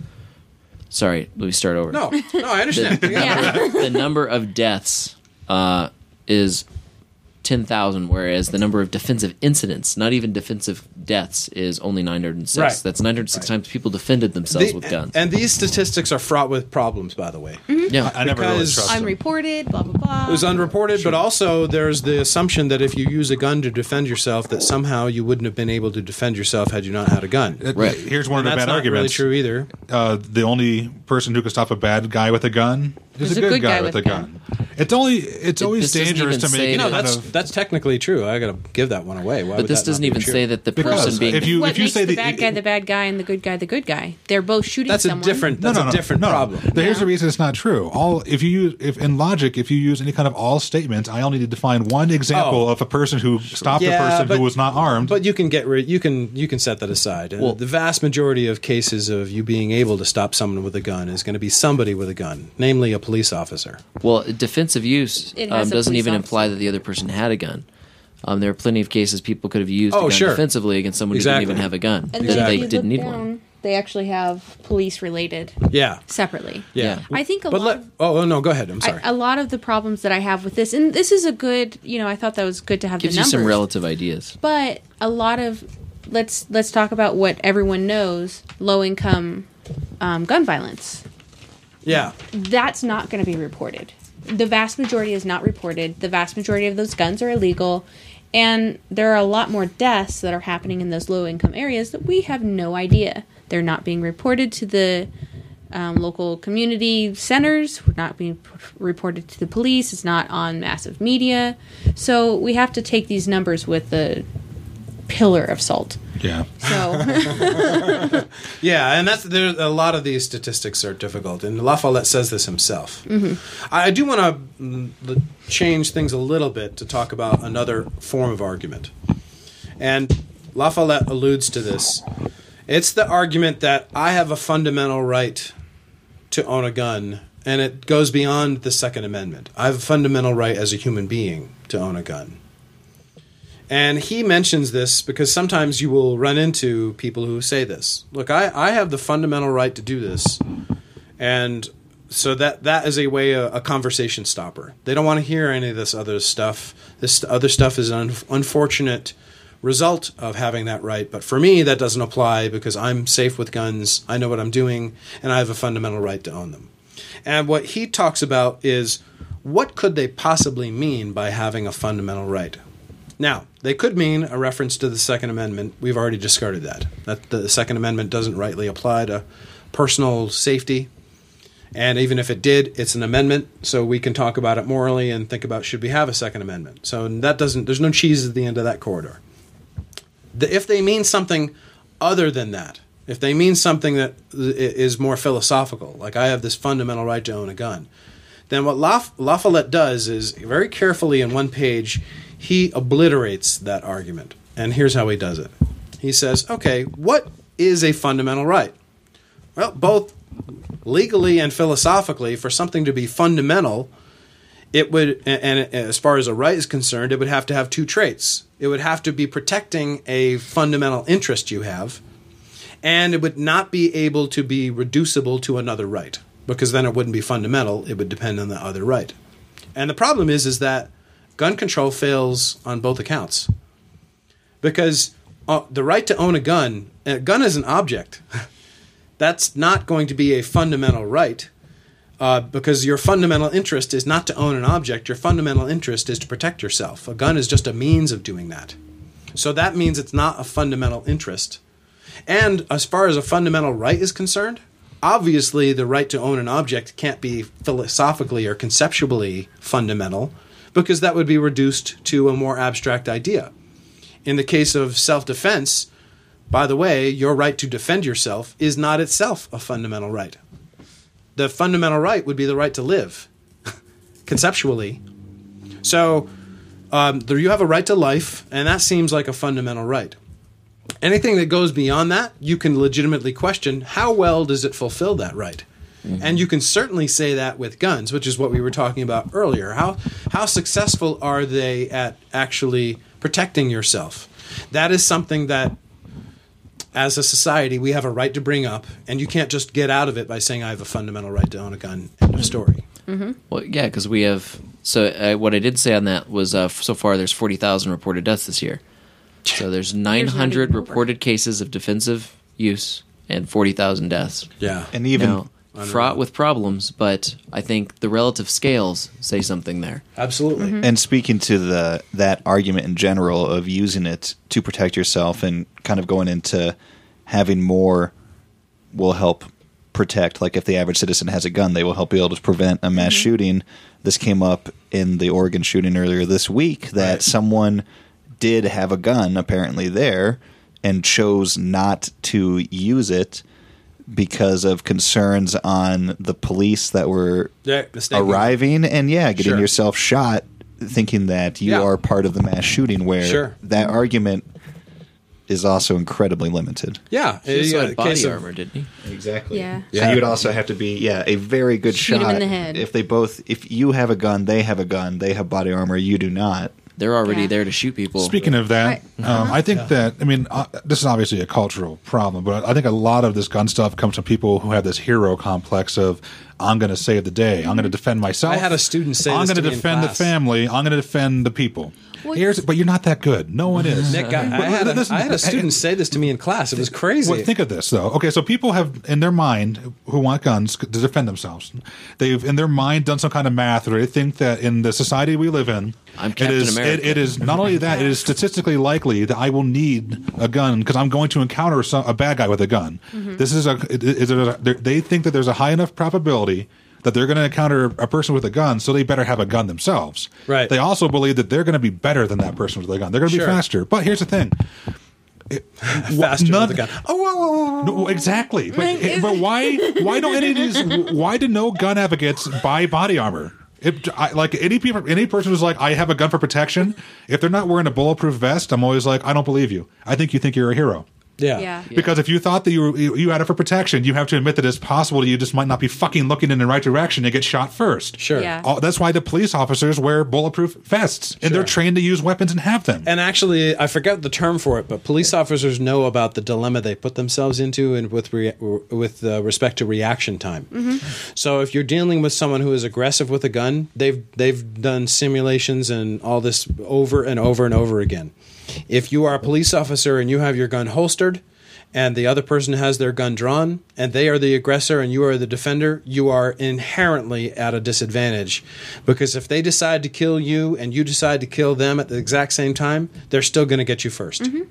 Sorry, let me start over. no, no, I understand. Yeah. yeah. The number of deaths uh, is ten thousand, whereas the number of defensive incidents, not even defensive deaths, is only nine hundred six. Right. That's nine hundred six times people defended themselves The- with guns. And these statistics are fraught with problems, by the way. yeah. I never really Because trust them. Unreported, blah blah blah. It was unreported, but also there's the assumption that if you use a gun to defend yourself, that somehow you wouldn't have been able to defend yourself had you not had a gun. It- Right. Here's one And of the that's bad not really arguments. true either. Uh, the only person who can stop a bad guy with a gun is a good, guy, with a gun. It's only it's It- always this doesn't dangerous even to say make that- it No, kind that's of that's technically true. I got to give that one away. Why But would this that not doesn't be even true? say that the Because person being if you what if you makes say the that bad guy the bad guy and the good guy the good guy? They're both shooting That's a someone. different. no, That's no, no, a different no. problem. But here's Yeah. the reason it's not true. All if you use if in logic, if you use any kind of all statements, I only need to find one example Oh. of a person who stopped a Yeah, person but- who was not armed. But you can get rid. You can you can set that aside. Well- the vast majority of cases of you being able to stop someone with a gun is going to be somebody with a gun, namely a police officer. Well, defensive use It um, has a doesn't police even officer. imply that the other person had a gun. Um, there are plenty of cases people could have used Oh, a gun sure. defensively against someone Exactly. who didn't even have a gun. And that then they if you didn't look need down, one. They actually have police related Yeah, separately. yeah. I think a But lot. let. of- Oh, oh no, go ahead. I'm I, sorry. a lot of the problems that I have with this, and this is a good, you know, I thought that was good to have Gives the you numbers. some relative ideas. But a lot of let's let's talk about what everyone knows: low income um, gun violence. yeah, That's not going to be reported. The vast majority is not reported. The vast majority of those guns are illegal, and there are a lot more deaths that are happening in those low income areas that we have no idea. They're not being reported to the um, local community centers. We're not being p- reported to the police. It's not on massive media. So we have to take these numbers with a pillar of salt. yeah, So yeah, and that's there. A lot of these statistics are difficult, and La Follette says this himself. I, I do want to change things a little bit to talk about another form of argument, and La Follette alludes to this. It's the argument that I have a fundamental right to own a gun, and it goes beyond the Second Amendment. I have a fundamental right as a human being to own a gun. And he mentions this because sometimes you will run into people who say this. Look, I, I have the fundamental right to do this. And so that that is a way, a, a conversation stopper. They don't want to hear any of this other stuff. This other stuff is an un- unfortunate result of having that right. But for me, that doesn't apply because I'm safe with guns. I know what I'm doing, and I have a fundamental right to own them. And what he talks about is what could they possibly mean by having a fundamental right? Now, they could mean a reference to the Second Amendment. We've already discarded that. That the Second Amendment doesn't rightly apply to personal safety. And even if it did, it's an amendment, so we can talk about it morally and think about should we have a Second Amendment. So that doesn't. There's no cheese at the end of that corridor. The, if they mean something other than that, if they mean something that is more philosophical, like I have this fundamental right to own a gun, then what La, La Follette does is very carefully in one page, he obliterates that argument. And here's how he does it. He says, okay, what is a fundamental right? Well, both legally and philosophically, for something to be fundamental, it would, and as far as a right is concerned, it would have to have two traits. It would have to be protecting a fundamental interest you have, and it would not be able to be reducible to another right, because then it wouldn't be fundamental. It would depend on the other right. And the problem is, is that gun control fails on both accounts. Because uh, the right to own a gun, a gun is an object. That's not going to be a fundamental right Uh, because your fundamental interest is not to own an object. Your fundamental interest is to protect yourself. A gun is just a means of doing that. So that means it's not a fundamental interest. And as far as a fundamental right is concerned, obviously the right to own an object can't be philosophically or conceptually fundamental, because that would be reduced to a more abstract idea. In the case of self-defense, by the way, your right to defend yourself is not itself a fundamental right. The fundamental right would be the right to live, conceptually. So um, there you have a right to life, and that seems like a fundamental right. Anything that goes beyond that, you can legitimately question how well does it fulfill that right. Mm-hmm. And you can certainly say that with guns, which is what we were talking about earlier. How how successful are they at actually protecting yourself? That is something that, as a society, we have a right to bring up, and you can't just get out of it by saying I have a fundamental right to own a gun. End of story. Mm-hmm. Well, yeah, because we have. So uh, what I did say on that was uh, so far there's forty thousand reported deaths this year. So there's nine hundred reported cases of defensive use and forty thousand deaths. Yeah, and even now, fraught with problems, but I think the relative scales say something there. Absolutely. Mm-hmm. And speaking to the that argument in general of using it to protect yourself and kind of going into having more will help protect, like if the average citizen has a gun, they will help be able to prevent a mass mm-hmm. shooting. This came up in the Oregon shooting earlier this week that right. someone did have a gun apparently there and chose not to use it because of concerns on the police that were yeah, arriving and yeah, getting sure. yourself shot thinking that you yeah. are part of the mass shooting where sure. that argument is also incredibly limited. Yeah. He also had body of, armor, didn't he? Exactly. Yeah. yeah. So you would also have to be yeah, a very good Shoot shot. him in the head. If they both if you have a gun, they have a gun, they have body armor, you do not. They're already Yeah. there to shoot people. Speaking of that, Right. um, Uh-huh. I think that, I mean, uh, this is obviously a cultural problem, but I think a lot of this gun stuff comes from people who have this hero complex of, I'm going to save the day. I'm going to defend myself. I had a student say I'm this going to to me in defend the class. family. I'm going to defend the people. Well, Here's, but you're not that good. No one is. Nick, I, I, But had a, listen, I had a student and- say this to me in class. It was crazy. Well, think of this, though. Okay, so people have, in their mind, who want guns to defend themselves, they've, in their mind, done some kind of math, or they think that in the society we live in, I'm it Captain is, America. It, it is not only that, it is statistically likely that I will need a gun because I'm going to encounter some, a bad guy with a gun. Mm-hmm. This is a, it, is a, they think that there's a high enough probability that they're going to encounter a person with a gun, so they better have a gun themselves. Right. They also believe that they're going to be better than that person with a gun. They're going to Sure. be faster. But here's the thing. Faster None- with the gun. Oh, whoa, whoa, whoa. No, exactly. But, but why why don't any of these why do no gun advocates buy body armor? If, I, like any people, any person who's like, I have a gun for protection. If they're not wearing a bulletproof vest, I'm always like, I don't believe you. I think you think you're a hero. Yeah. Yeah. Because if you thought that you, were, you you had it for protection, you have to admit that it's possible that you just might not be fucking looking in the right direction and get shot first. Sure. Yeah. All, that's why the police officers wear bulletproof vests, and they're Sure. trained to use weapons and have them. And actually, I forget the term for it, but police officers know about the dilemma they put themselves into, and with rea- with uh, respect to reaction time. Mm-hmm. So, if you're dealing with someone who is aggressive with a gun, they've they've done simulations and all this over and over and over again. If you are a police officer and you have your gun holstered, and the other person has their gun drawn, and they are the aggressor and you are the defender, you are inherently at a disadvantage. Because if they decide to kill you and you decide to kill them at the exact same time, they're still going to get you first. Mm-hmm.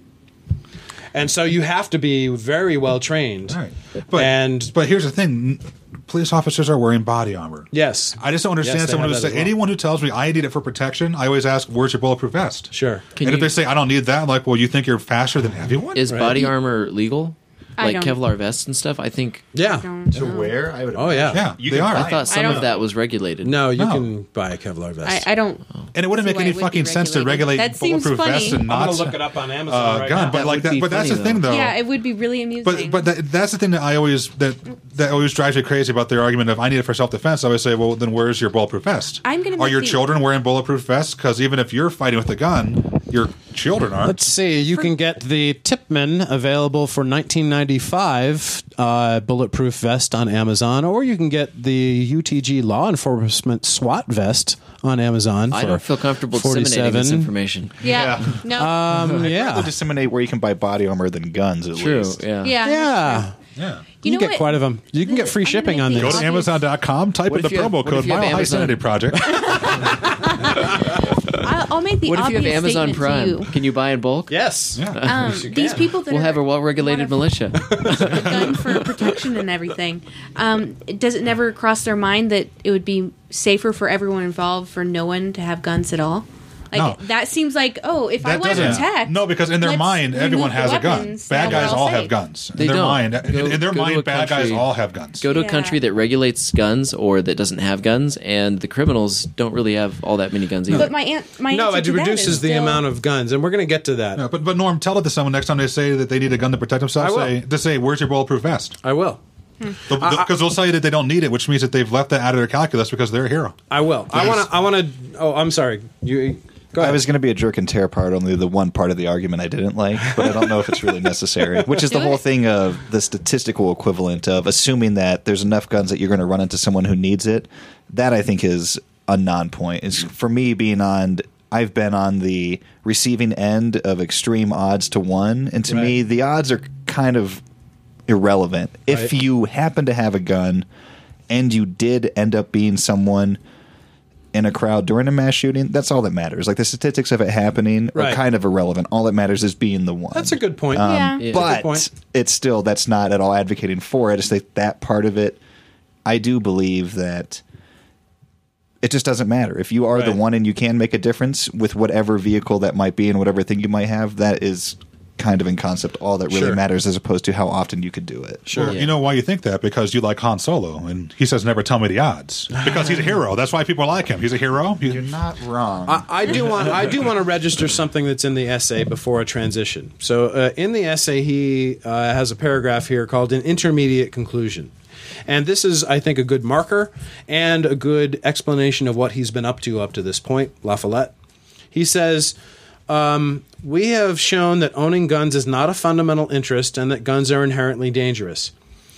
And so you have to be very well trained. All right. But, and but here's the thing. Police officers are wearing body armor. yes, I just don't understand Yes, they someone have who that say as well. anyone who tells me I need it for protection. I always ask, "Where's your bulletproof vest?" sure. Can and if you- they say I don't need that, I'm like, well, you think you're faster than everyone? Is Right. body armor legal? I Like don't- Kevlar vests and stuff? I think. Yeah. Don't To know. wear? I would Oh, yeah. Yeah, You they can are. buy I thought it. some don't- of that was regulated. No, you No. can buy a Kevlar vest. I, I don't. and it wouldn't See make why any it would fucking be sense to regulate regulated. That seems bulletproof vests funny. and I'm not going to look it up on Amazon uh, right gun. now. But That like would that. be But that's funny, the thing, though. though. Yeah, it would be really amusing. But but that, that's the thing that I always that that always drives me crazy about their argument of I need it for self defense. I always say, well, then where's your bulletproof vest? I'm gonna Are make your the- children wearing bulletproof vests? Because even if you're fighting with a gun, your children aren't. Let's see. You can get the Tipman available for nineteen ninety-five uh, bulletproof vest on Amazon, or you can get the U T G law enforcement SWAT vest on Amazon. I for don't feel comfortable disseminating this forty-seven. information. yeah, no. Um, I'd rather yeah, disseminate where you can buy body armor than guns. At True. least. Yeah. yeah, yeah. Yeah. You, You know can get what? quite of them. You can get free I'm gonna shipping make on the this. Go to obvious- Amazon dot com, type What in if the you have- promo what if code you have Mile High Amazon? Sanity Project. I'll, I'll make the What if you obvious have Amazon statement to Prime? you. Can you buy in bulk? Yes. Yeah. Um, Yes, you these can. people that We'll are, have a well-regulated wanna- militia. a gun for protection and everything. Um, does it never cross their mind that it would be safer for everyone involved for no one to have guns at all? Like No. that seems like, oh, if I That want to doesn't- protect, No, because in their let's mind, everyone remove has the a gun. weapons, Bad now we're guys all have safe. guns. They in their don't. mind, Go- in, in their go to a mind, bad guys country- all have guns. Go to a Yeah. country that regulates guns or that doesn't have guns, and the criminals don't really have all that many guns either. But my an- my No, answer it to that reduces is the still- amount of guns, and we're going to get to that. Yeah, but but Norm, tell it to someone next time they say that they need a gun to protect themselves. I will. Say, just say, "Where's your bulletproof vest?" I will. Because they'll say that they don't need it, which means that they've left that out of their calculus because they're a hero. I will. I want to. I want to. Oh, I'm sorry. You go ahead. I was going to be a jerk and tear apart only the one part of the argument I didn't like, but I don't know if it's really necessary. Which is the Do whole it. thing of the statistical equivalent of assuming that there's enough guns that you're going to run into someone who needs it. That I think is a non-point. It's for me being on. I've been on the receiving end of extreme odds to one, and to Right. me, the odds are kind of irrelevant. If Right. you happen to have a gun and you did end up being someone in a crowd during a mass shooting, that's all that matters. Like the statistics of it happening Right. are kind of irrelevant. All that matters is being the one. That's a good point. Um, Yeah. Yeah. But Good point. it's still, that's not at all advocating for it. I just think that part of it, I do believe that it just doesn't matter. If you are the Right. one and you can make a difference with whatever vehicle that might be and whatever thing you might have, that is kind of in concept all that really Sure. matters as opposed to how often you could do it. Sure. Well, you know why you think that? Because you like Han Solo, and he says, "Never tell me the odds." Because he's a hero. That's why people like him. He's a hero. He- You're not wrong. I, I do want. I do want to register something that's in the essay before a transition. So uh, in the essay, he uh, has a paragraph here called "An Intermediate Conclusion." And this is, I think, a good marker and a good explanation of what he's been up to up to this point, La Follette. He says, um, we have shown that owning guns is not a fundamental interest and that guns are inherently dangerous.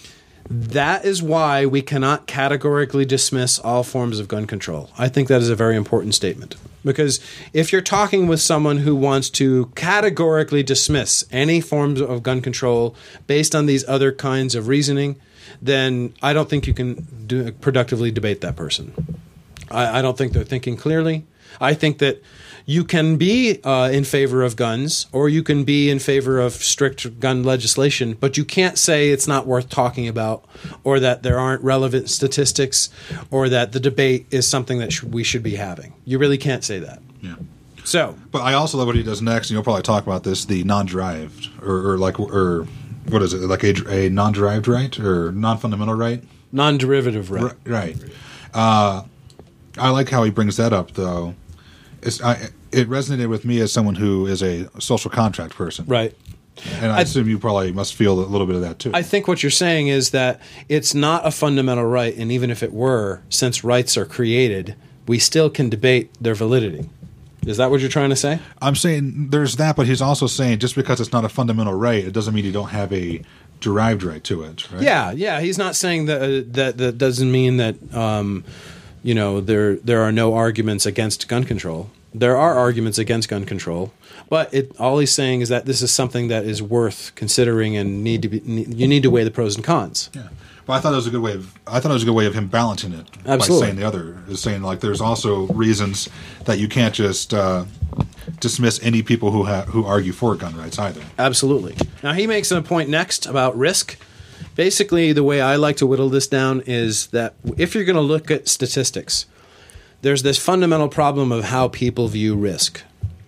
That is why we cannot categorically dismiss all forms of gun control. I think that is a very important statement. Because if you're talking with someone who wants to categorically dismiss any forms of gun control based on these other kinds of reasoning, then I don't think you can do, productively debate that person. I, I don't think they're thinking clearly. I think that you can be uh, in favor of guns or you can be in favor of strict gun legislation, but you can't say it's not worth talking about or that there aren't relevant statistics or that the debate is something that sh- we should be having. You really can't say that. yeah. So, But I also love what he does next, and you'll probably talk about this: the non-derived, or, or like, or what is it? Like a, a non-derived right or non-fundamental right? non-derivative right. R- right. Uh, I like how he brings that up, though. It's, I, it resonated with me as someone who is a social contract person, Right. And I, I- assume you probably must feel a little bit of that too. I think what you're saying is that it's not a fundamental right, and even if it were, since rights are created, we still can debate their validity. Is that what you're trying to say? I'm saying there's that, but he's also saying just because it's not a fundamental right, it doesn't mean you don't have a derived right to it. Right? Yeah, yeah. He's not saying that uh, that that doesn't mean that um, you know there there are no arguments against gun control. There are arguments against gun control, but it, all he's saying is that this is something that is worth considering and need to be. You need to weigh the pros and cons. Yeah. But I thought it was a good way of I thought it was a good way of him balancing it by Absolutely. saying the other is saying like there's also reasons that you can't just uh, dismiss any people who ha- who argue for gun rights either. Absolutely. Now he makes a point next about risk. Basically, the way I like to whittle this down is that if you're going to look at statistics, there's this fundamental problem of how people view risk.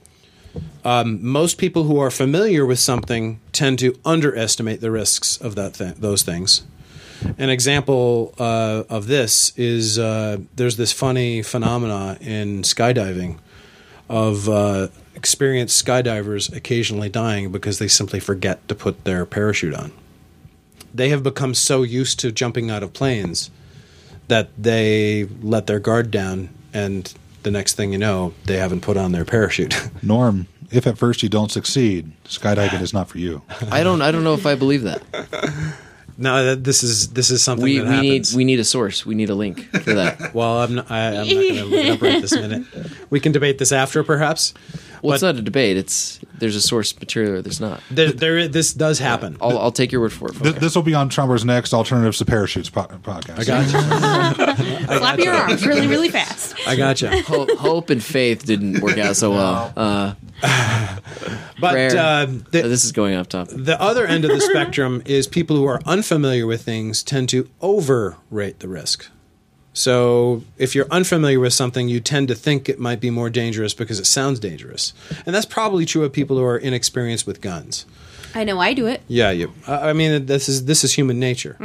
Um, most people who are familiar with something tend to underestimate the risks of that th- those things. An example uh, of this is uh, there's this funny phenomena in skydiving of uh, experienced skydivers occasionally dying because they simply forget to put their parachute on. They have become so used to jumping out of planes that they let their guard down, and the next thing you know, they haven't put on their parachute. Norm, if at first you don't succeed, skydiving is not for you. I don't. I don't know if I believe that. Now that this is this is something We that we need happens. we need a source. We need a link for that. Well, I'm not, I, I'm not going to look it up right this minute. We can debate this after, perhaps. Well, it's But- not a debate. It's there's a source material or there's not. There, there, this does happen. I'll, I'll take your word for it. Th- Folker. this will be on Trumber's next Alternatives to Parachutes po- podcast. I got you. Flap your arms really, really fast. I got you. hope, hope and faith didn't work out so well. Uh, But prayer. uh, Oh, the, this is going off topic. the other end of the spectrum is people who are unfamiliar with things tend to overrate the risk. So if you're unfamiliar with something, you tend to think it might be more dangerous because it sounds dangerous. And that's probably true of people who are inexperienced with guns. I know I do it. Yeah, you. I I mean, this is this is human nature.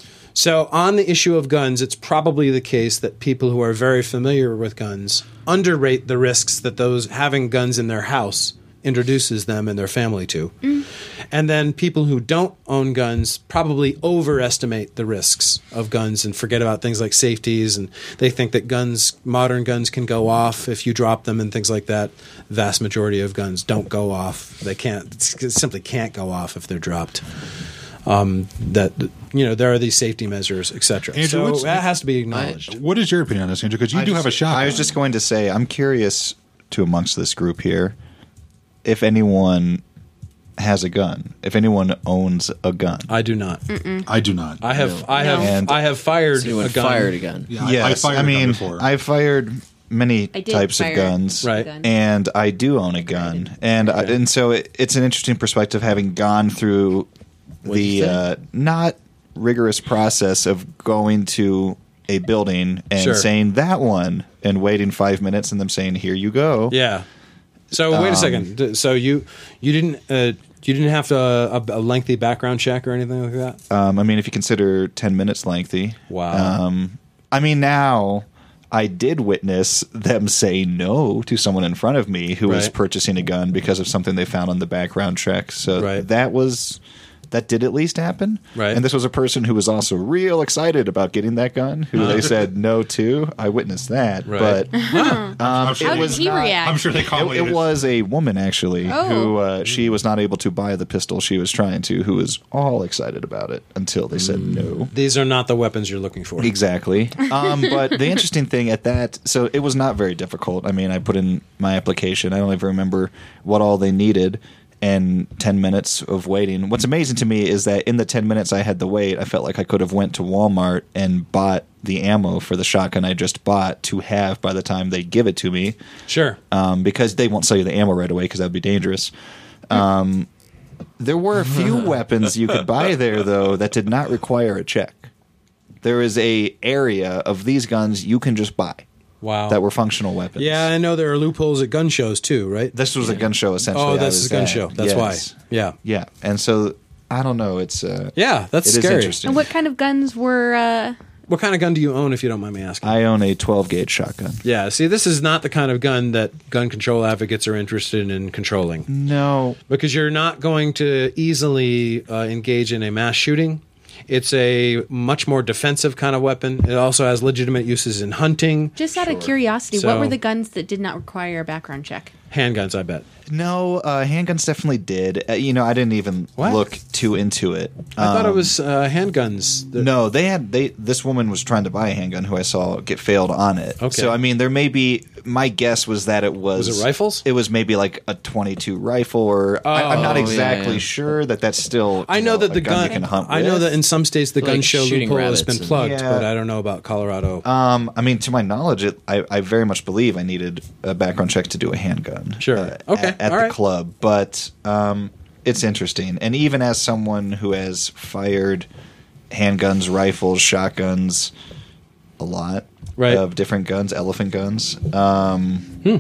So on the issue of guns, it's probably the case that people who are very familiar with guns underrate the risks that those having guns in their house introduces them and their family to. And then people who don't own guns probably overestimate the risks of guns and forget about things like safeties, and they think that guns, modern guns, can go off if you drop them and things like that. Vast majority of guns don't go off. They can't, simply can't go off if they're dropped. Um, that you know there are these safety measures, et cetera. Andrew, So what's- that has to be acknowledged. What is your opinion on this, Andrew? Because you I do just- have a shotgun. I was just going to say, I'm curious to amongst this group here if anyone has a gun, if anyone owns a gun. I do not. I do not. I have. I have. And- I have fired Has anyone a gun. fired a gun? Yeah, I- Yes, I, fired I a gun mean, before. I've fired many I did types fire of guns, a Right. gun. and I do own a gun, and I, and so it, it's an interesting perspective having gone through you the say? uh, not rigorous process of going to a building and Sure. saying that one and waiting five minutes and them saying here you go. Yeah. So wait a second. D- So you you didn't uh, you didn't have to, uh, a, a lengthy background check or anything like that? Um, I mean, if you consider ten minutes lengthy. Wow. Um, I mean, now I did witness them say no to someone in front of me who was Right. purchasing a gun because of something they found on the background check. So Right. that was. That did at least happen. Right. And this was a person who was also real excited about getting that gun, who they said no to. I witnessed that. Right. But um, I'm it sure How did was he not- react? I'm sure they It, calmly. it was a woman actually Oh. who uh, she was not able to buy the pistol she was trying to, who was all excited about it until they said no. These are not the weapons you're looking for. Exactly. Um, but the interesting thing at that, so it was not very difficult. I mean, I put in my application. I don't even remember what all they needed. And ten minutes of waiting. What's amazing to me is that in the ten minutes I had to wait, I felt like I could have went to Walmart and bought the ammo for the shotgun I just bought to have by the time they give it to me, Sure. um, because they won't sell you the ammo right away because that would be dangerous. Um, there were a few weapons you could buy there though that did not require a check. There is a area of these guns you can just buy Wow. that were functional weapons. Yeah, I know there are loopholes at gun shows too, right? This was a gun show essentially. Oh, I this was is a gun at. show. That's Yes. why. Yeah. Yeah, and so I don't know. It's uh, Yeah, that's it is scary. interesting. And what kind of guns were? Uh, What kind of gun do you own, if you don't mind me asking? I own a twelve gauge shotgun. Yeah, see, this is not the kind of gun that gun control advocates are interested in controlling. No, Because you're not going to easily uh, engage in a mass shooting. It's a much more defensive kind of weapon. It also has legitimate uses in hunting. just out of curiosity, So- what were the guns that did not require a background check? Handguns, I bet. no. Uh, handguns definitely did. Uh, you know, I didn't even What? look too into it. I thought it Um, was uh, handguns. that- No, they had they. This woman was trying to buy a handgun who I saw get failed on it. Okay. So I mean, there may be. My guess was that it was. Was it rifles? It was maybe like a twenty-two rifle, or I, I'm not Oh, yeah, exactly yeah. sure that that's still. I you know that a the gun. you can hunt I know with. that in some states the gun Like show shooting loophole has rabbits been and- plugged, Yeah. but I don't know about Colorado. Um, I mean, to my knowledge, it, I, I very much believe I needed a background check to do a handgun. Sure. uh, Okay. At, at All the right. club, but um, it's interesting, and even as someone who has fired handguns, rifles, shotguns, a lot Right. of different guns, elephant guns. Um, Hmm.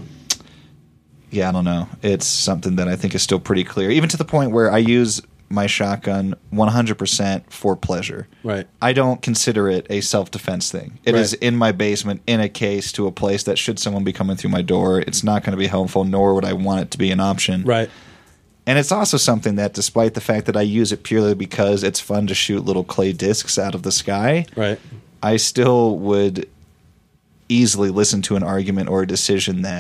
Yeah, I don't know. It's something that I think is still pretty clear, even to the point where I use my shotgun one hundred percent for pleasure. Right. I don't consider it a self-defense thing. It is Right. in my basement in a case to a place that should someone be coming through my door, it's not going to be helpful, nor would I want it to be an option. Right. And it's also something that, despite the fact that I use it purely because it's fun to shoot little clay discs out of the sky, Right. I still would easily listen to an argument or a decision that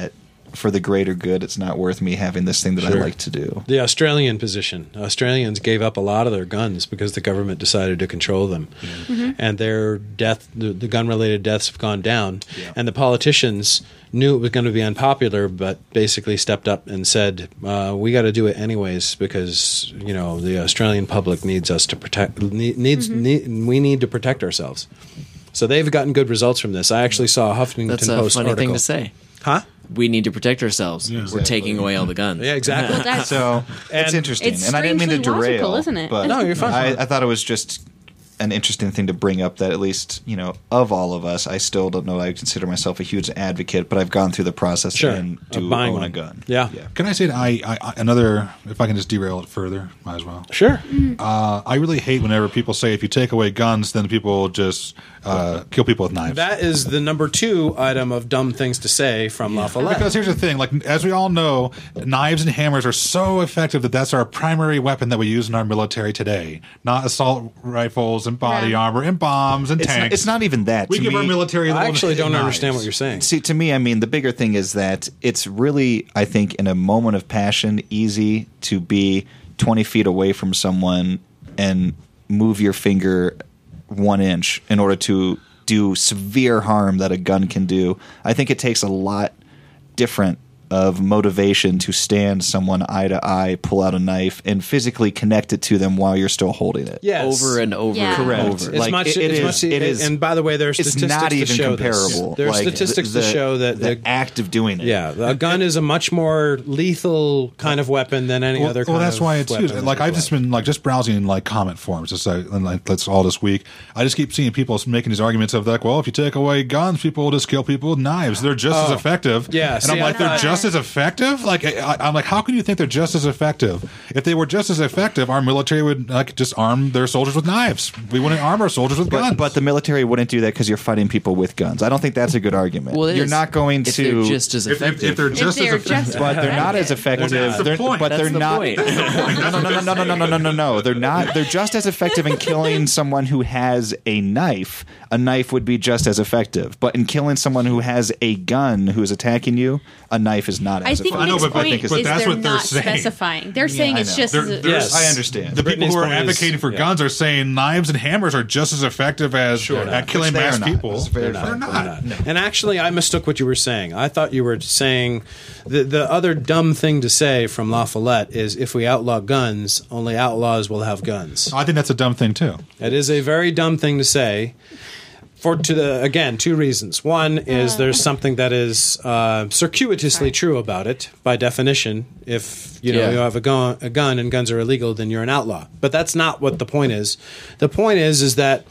for the greater good, it's not worth me having this thing that Sure. I like to do. The Australian position. Australians gave up a lot of their guns because the government decided to control them. And their death, the, the gun-related deaths have gone down. Yeah. And the politicians knew it was going to be unpopular, but basically stepped up and said, uh, we got to do it anyways because, you know, the Australian public needs us to protect, ne- needs, need, we need to protect ourselves. So they've gotten good results from this. I actually saw a Huffington That's a Post funny article. thing to say. Huh? We need to protect ourselves. We're taking away all the guns. Yeah, exactly. Well, that's, So it's And- interesting, It's and I didn't mean to strangely derail, logical, isn't it? but No, you're fine. I, I thought it was just an interesting thing to bring up. That at least, you know, of all of us, I still don't know. I consider myself a huge advocate, but I've gone through the process Sure. and Of do buying own one. a gun. Yeah. yeah. Can I say that I, I, I another? If I can just derail it further, might as well. Sure. Uh, I really hate whenever people say if you take away guns, then people just uh, kill people with knives. That is the number two item of dumb things to say from La Follette. Because here's the thing, like as we all know, knives and hammers are so effective that that's our primary weapon that we use in our military today. Not assault rifles and body Yeah. armor and bombs and It's tanks. not, it's not even that. we To give me, our military. I little actually don't knives. understand what you're saying. See, to me, I mean, the bigger thing is that it's really, I think, in a moment of passion, easy to be twenty feet away from someone and move your finger one inch in order to do severe harm that a gun can do. I think it takes a lot different of motivation to stand someone eye to eye, pull out a knife, and physically connect it to them while you're still holding it. Yes. Over and over Yeah. and Correct. over. It's Like, much. it- it it's is- much. it is- And by the way, there are It's statistics not to even show comparable. this. There are Like, statistics the, to show that the the, act of doing it. yeah, a gun is a much more lethal kind of weapon than any Well, other. well kind that's of why it's weapon huge. that Like is I've just left. been like just browsing like comment forums. Just like, and like that's all this week. I just keep seeing people making these arguments of like, well, if you take away guns, people will just kill people with knives. They're just as Oh. effective. Yeah, and see, I'm like, I they're thought- just as effective. Like I, I'm like, how can you think they're just as effective? If they were just as effective, our military would like just arm their soldiers with knives. We wouldn't arm our soldiers with guns. But, but the military wouldn't do that because you're fighting people with guns. I don't think that's a good argument. Well, it you're is. not going if to. they're just as if, if, effective. if they're just they're as just effective, but they're not as effective. Well, that's the They're- point. But That's they're the not. point. no, no, no, no, no, no, no, no, no, no, no. They're not. They're just as effective in killing someone who has a knife. A knife would be just as effective. But in killing someone who has a gun who is attacking you, a knife is not I as think effective. know, Nick's but- but I point think is but that's they're what they're not saying. specifying. They're saying I it's know. just There- as there's- I understand. The people Brittany's who are point is- advocating for yeah. guns are saying knives and hammers are just as effective as at killing Which they mass are not. people. It's very They're not. not. They're not. And actually, I mistook what you were saying. I thought you were saying the the other dumb thing to say from La Follette is if we outlaw guns, only outlaws will have guns. I think that's a dumb thing too. It is a very dumb thing to say. For to the again two reasons. One is there's something that is uh, circuitously true about it by definition. If you know Yeah. you have a gun, a gun and guns are illegal, then you're an outlaw. But that's not what the point is. The point is is that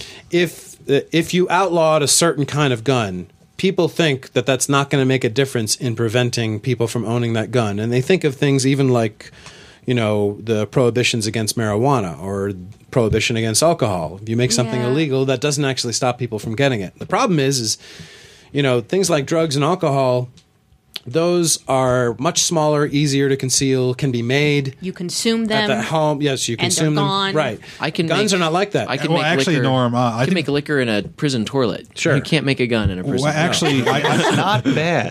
if if you outlawed a certain kind of gun, people think that that's not going to make a difference in preventing people from owning that gun, and they think of things even like, you know, the prohibitions against marijuana or prohibition against alcohol. If you make something Yeah. illegal, that doesn't actually stop people from getting it. The problem is, is, you know, things like drugs and alcohol, those are much smaller, easier to conceal, can be made you consume at them. the home. Yes, you and they're consume them. gone. Right. I can Guns make- are not like that. I can Well, make actually, liquor, Norm, uh, I I can think- make liquor in a prison toilet. Sure. You can't make a gun in a prison. Well, no. actually, I, I, Not bad.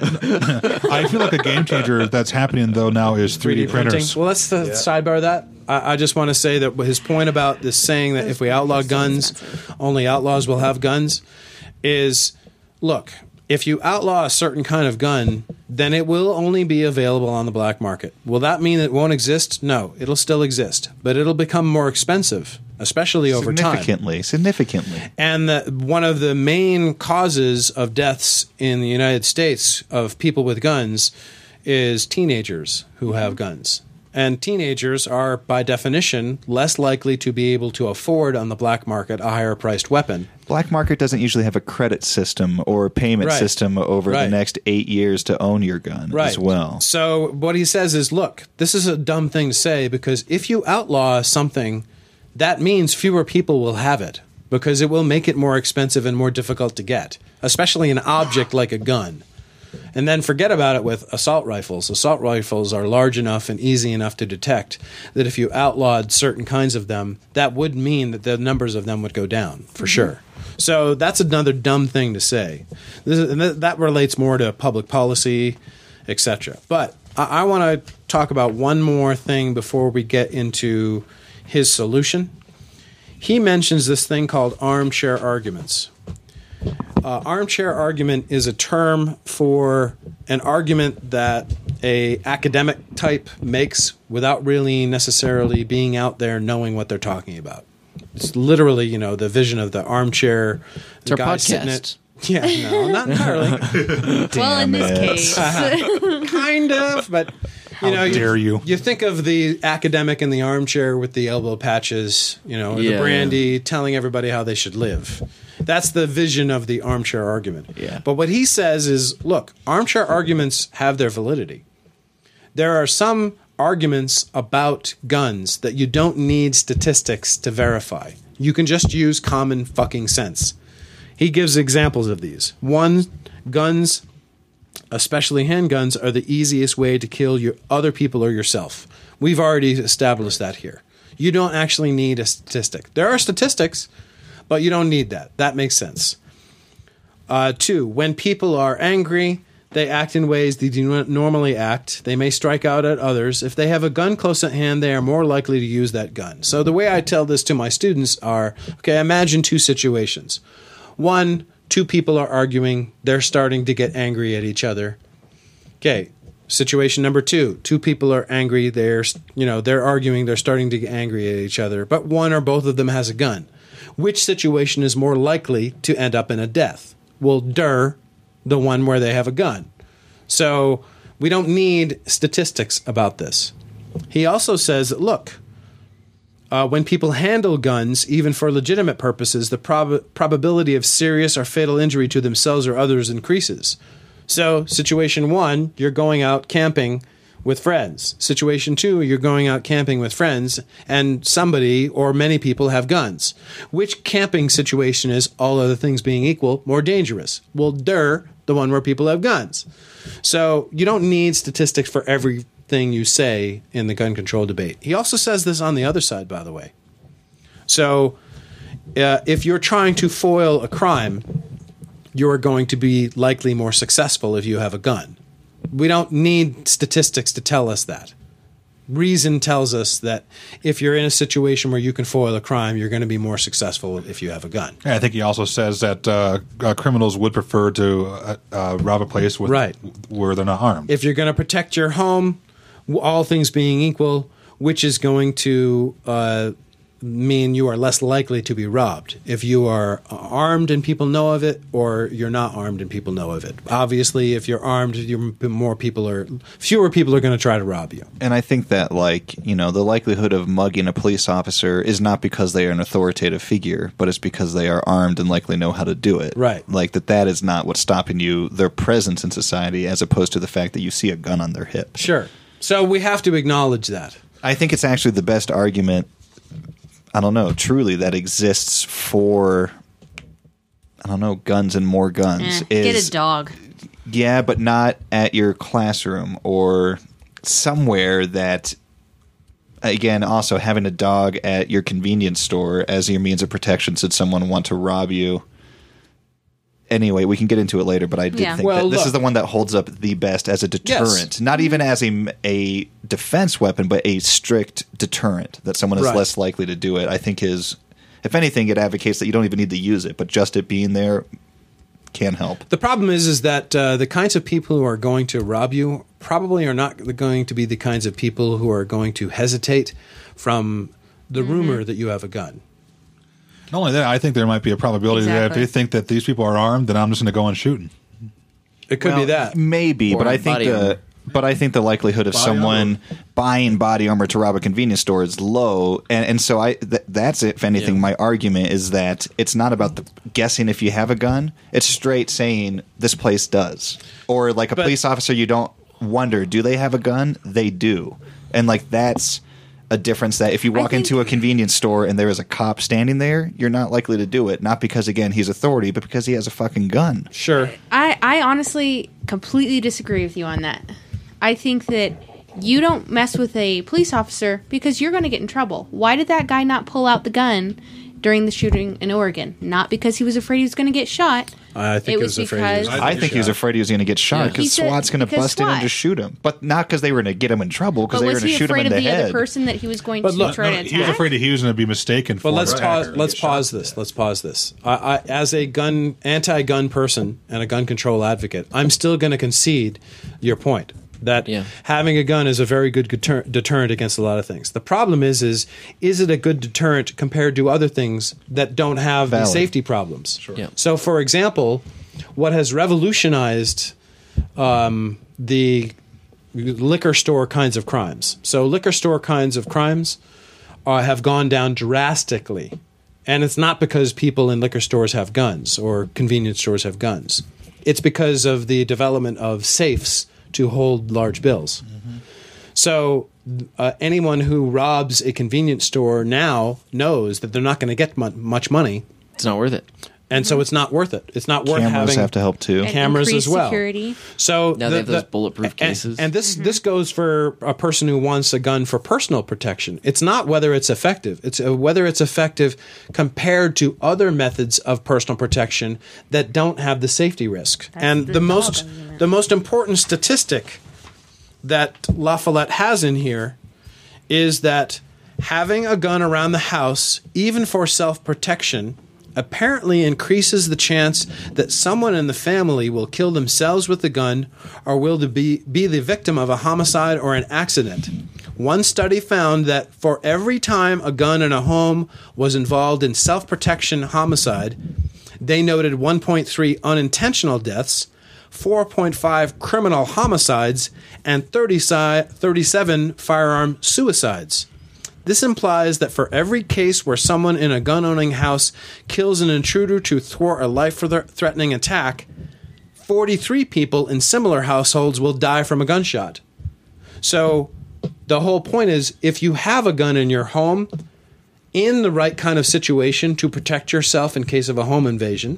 I feel like a game changer that's happening though now is three D printers. Well, let's the sidebar that. I, I just want to say that his point about this saying that if we outlaw guns, only outlaws will have guns, is look. If you outlaw a certain kind of gun, then it will only be available on the black market. Will that mean it won't exist? No, it'll still exist, but it'll become more expensive, especially over time. Significantly. Significantly. And the, one of the main causes of deaths in the United States of people with guns is teenagers who have guns. And teenagers are, by definition, less likely to be able to afford on the black market a higher priced weapon. Black market doesn't usually have a credit system or a payment Right. system over Right. the next eight years to own your gun as well. So what he says is, look, this is a dumb thing to say because if you outlaw something, that means fewer people will have it because it will make it more expensive and more difficult to get, especially an object like a gun. And then forget about it with assault rifles. Assault rifles are large enough and easy enough to detect that if you outlawed certain kinds of them, that would mean that the numbers of them would go down, for sure. So that's another dumb thing to say. This is, and th- that relates more to public policy et cetera. But I, I want to talk about one more thing before we get into his solution. He mentions this thing called armchair arguments. Uh, armchair argument is a term for an argument that a academic type makes without really necessarily being out there knowing what they're talking about. It's literally, you know, the vision of the armchair. It's our guy sitting podcast. at, yeah, no, not entirely. Well, in this case, Kind of, but you know, dare you. You think of the academic in the armchair with the elbow patches, you know, or Yeah, the brandy, telling everybody how they should live. That's the vision of the armchair argument. Yeah. But what he says is, look, armchair arguments have their validity. There are some arguments about guns that you don't need statistics to verify. You can just use common fucking sense. He gives examples of these. One, guns, especially handguns, are the easiest way to kill your other people or yourself. We've already established that here. You don't actually need a statistic. There are statistics, but you don't need that. That makes sense. Uh, two, when people are angry, they act in ways they do not normally act. They may strike out at others. If they have a gun close at hand, they are more likely to use that gun. So the way I tell this to my students are, okay, imagine two situations. One, two people are arguing. They're starting to get angry at each other. Okay, situation number two, two people are angry. They're, you know, they're arguing. They're starting to get angry at each other. But one or both of them has a gun. Which situation is more likely to end up in a death? Well, der, the one where they have a gun. So we don't need statistics about this. He also says that, look, uh, when people handle guns, even for legitimate purposes, the prob- probability of serious or fatal injury to themselves or others increases. So situation one, you're going out camping with friends. Situation two, you're going out camping with friends, and somebody or many people have guns. Which camping situation is, all other things being equal, more dangerous? Well, der, the one where people have guns. So you don't need statistics for everything you say in the gun control debate. He also says this on the other side, by the way. So uh, if you're trying to foil a crime, you're going to be likely more successful if you have a gun. We don't need statistics to tell us that. Reason tells us that if you're in a situation where you can foil a crime, you're going to be more successful if you have a gun. Yeah, I think he also says that uh, uh, criminals would prefer to uh, uh, rob a place with, Right. where they're not armed. If you're going to protect your home, all things being equal, which is going to uh, mean you are less likely to be robbed if you are armed and people know of it, or you're not armed and people know of it. Obviously, if you're armed, you're, more people are fewer people are going to try to rob you. And I think that, like, you know, the likelihood of mugging a police officer is not because they are an authoritative figure, but it's because they are armed and likely know how to do it. Right. Like, that that is not what's stopping you, their presence in society, as opposed to the fact that you see a gun on their hip. Sure. So we have to acknowledge that. I think it's actually the best argument, I don't know, truly, that exists for, I don't know, guns and more guns. Eh, get is, a dog. Yeah, but not at your classroom or somewhere that, again, also having a dog at your convenience store as your means of protection should someone want to rob you. Anyway, we can get into it later, but I did Yeah. think Well, that this look. is the one that holds up the best as a deterrent. Not even as a, a defense weapon, but a strict deterrent, that someone is Right. less likely to do it, I think is, if anything, it advocates that you don't even need to use it, but just it being there can help. The problem is, is that uh, the kinds of people who are going to rob you probably are not going to be the kinds of people who are going to hesitate from the rumor that you have a gun. Not only that, I think there might be a probability that if Exactly. they think that these people are armed, then I'm just going to go and shoot them. It could be Well, that. maybe, Or but I think body the armor. but I think the likelihood of Body someone buying body armor to rob a convenience store is low, and and so I th- that's it. If anything, Yeah. my argument is that it's not about the guessing if you have a gun. It's straight saying this place does, or like a But- police officer, you don't wonder, do they have a gun? They do, and like that's a difference that if you walk think- into a convenience store and there is a cop standing there, you're not likely to do it. Not because, again, he's authority, but because he has a fucking gun. Sure. I, I honestly completely disagree with you on that. I think that you don't mess with a police officer because you're going to get in trouble. Why did that guy not pull out the gun during the shooting in Oregon? Not because he was afraid he was going to get shot, I think It it was was, afraid he was because- gonna I get think he was shot. afraid he was going to get shot Yeah. because He said- SWAT's going to because bust in and SWAT. just shoot him. But not because they were going to get him in trouble, because But they were was going to he shoot him afraid in of the the other head. person that he was going But to look, try No, to he was attack? afraid that he was going to be mistaken for But let's an pause. attacker. Let's Get pause shot. this. Let's pause this. I, I, as a gun anti-gun person and a gun control advocate, I'm still going to concede your point that Yeah. having a gun is a very good deter- deterrent against a lot of things. The problem is, is is it a good deterrent compared to other things that don't have the Valid. safety problems? Sure. Yeah. So, for example, what has revolutionized um, the liquor store kinds of crimes. So liquor store kinds of crimes uh, have gone down drastically. And it's not because people in liquor stores have guns or convenience stores have guns. It's because of the development of safes to hold large bills. Mm-hmm. So uh, anyone who robs a convenience store now knows that they're not going to get mu- much money. It's not worth it. And so it's not worth it. It's not worth Cameras having have to help too. And cameras increased as well. security. So Now they have those bulletproof and- cases. and, this this goes for a person who wants a gun for personal protection. It's not whether it's effective; it's uh, whether it's effective compared to other methods of personal protection that don't have the safety risk. That's and the the dog most argument. the most important statistic that La Follette has in here is that having a gun around the house, even for self-protection, apparently increases the chance that someone in the family will kill themselves with the gun or will to be, be the victim of a homicide or an accident. One study found that for every time a gun in a home was involved in self-protection homicide, they noted one point three unintentional deaths, four point five criminal homicides, and thirty si- thirty-seven firearm suicides. This implies that for every case where someone in a gun-owning house kills an intruder to thwart a life-threatening attack, forty-three people in similar households will die from a gunshot. So the whole point is, if you have a gun in your home, in the right kind of situation to protect yourself in case of a home invasion,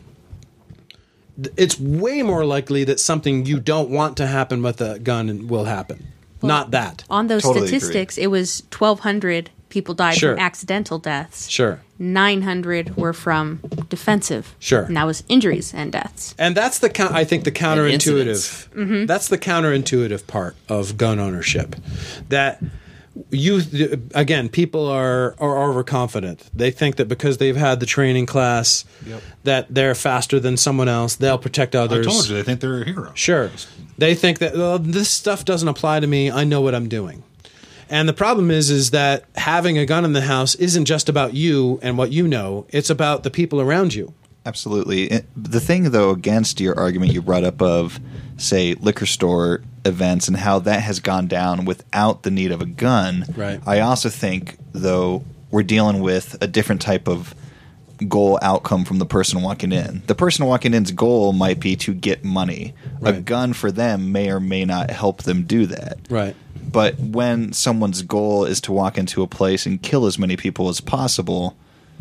it's way more likely that something you don't want to happen with a gun will happen. Not that. On those Totally agree. statistics, it was twelve hundred people died Sure. from accidental deaths. Sure. nine hundred were from defensive. Sure. And that was injuries and deaths. And that's the coun- I think the counterintuitive. incidents. Mm-hmm. That's the counterintuitive part of gun ownership. That you again, people are are overconfident. They think that because they've had the training class, that they're faster than someone else. They'll protect I others. told you, they think they're a hero. Sure. They think that, well, this stuff doesn't apply to me. I know what I'm doing. And the problem is is that having a gun in the house isn't just about you and what you know. It's about the people around you. Absolutely. It- The thing, though, against your argument you brought up of, say, liquor store events and how that has gone down without the need of a gun, Right. I also think, though, we're dealing with a different type of goal outcome from the person walking in. The person walking in's goal might be to get money. A Right. gun for them may or may not help them do that. Right. But when someone's goal is to walk into a place and kill as many people as possible,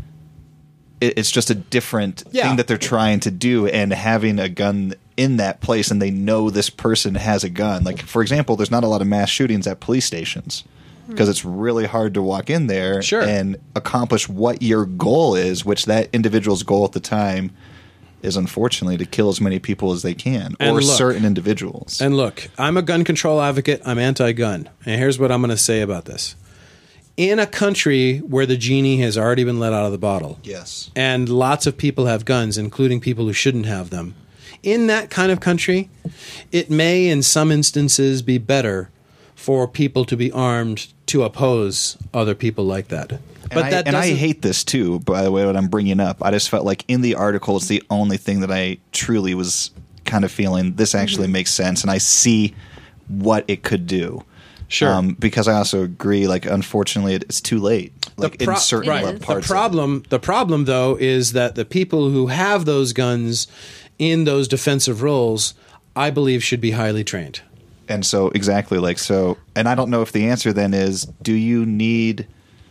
it, it's just a different Yeah. thing that they're trying to do. And having a gun in that place and they know this person has a gun. Like, for example, there's not a lot of mass shootings at police stations because it's really hard to walk in there Sure. and accomplish what your goal is, which that individual's goal at the time is unfortunately to kill as many people as they can, And or look- certain individuals. And look, I'm a gun control advocate. I'm anti-gun. And here's what I'm going to say about this. In a country where the genie has already been let out of the bottle, Yes. and lots of people have guns, including people who shouldn't have them, in that kind of country, it may in some instances be better for people to be armed to oppose other people like that. But and I, that and I doesn't- hate this too, by the way, what I'm bringing up. I just felt like in the article, it's the only thing that I truly was kind of feeling this actually Mm-hmm. makes sense, and I see what it could do. Sure. because I also agree, like, unfortunately, it, it's too late. Like, pro- in certain It le- is. The parts. of it. problem, the problem though, is that the people who have those guns in those defensive roles, I believe, should be highly trained. And so, exactly, like, so, and I don't know if the answer then is, do you need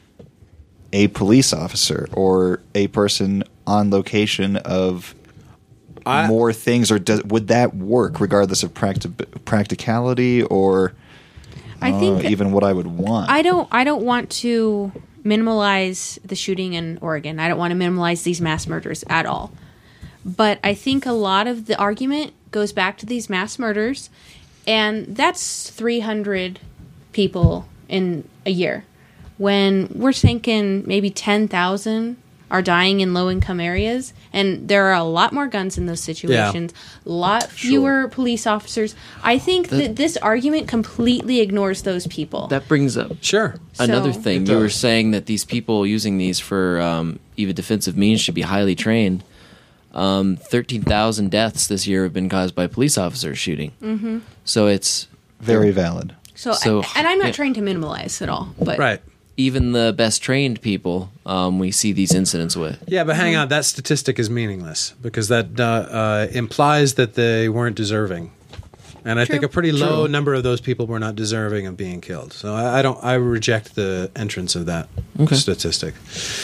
a police officer or a person on location of I- more things, or does, would that work regardless of practi- practicality or I uh, think even what I would want? I don't I don't want to minimalize the shooting in Oregon. I don't want to minimalize these mass murders at all. But I think a lot of the argument goes back to these mass murders, and that's three hundred people in a year. When we're thinking maybe ten thousand are dying in low-income areas, and there are a lot more guns in those situations, a lot fewer police officers. I think that, that this argument completely ignores those people. That brings up Sure. another So- thing. You were saying that these people using these for um, even defensive means should be highly trained. Um, thirteen thousand deaths this year have been caused by police officers shooting. Mm-hmm. So it's Very valid. So, So, and I'm not yeah. trying to minimize at all, but Right. even the best trained people um, we see these incidents with. Yeah, but hang on. That statistic is meaningless because that uh, uh, implies that they weren't deserving, and I True. think a pretty low number of those people were not deserving of being killed. So I, I don't. I reject the entrance of that Okay. statistic.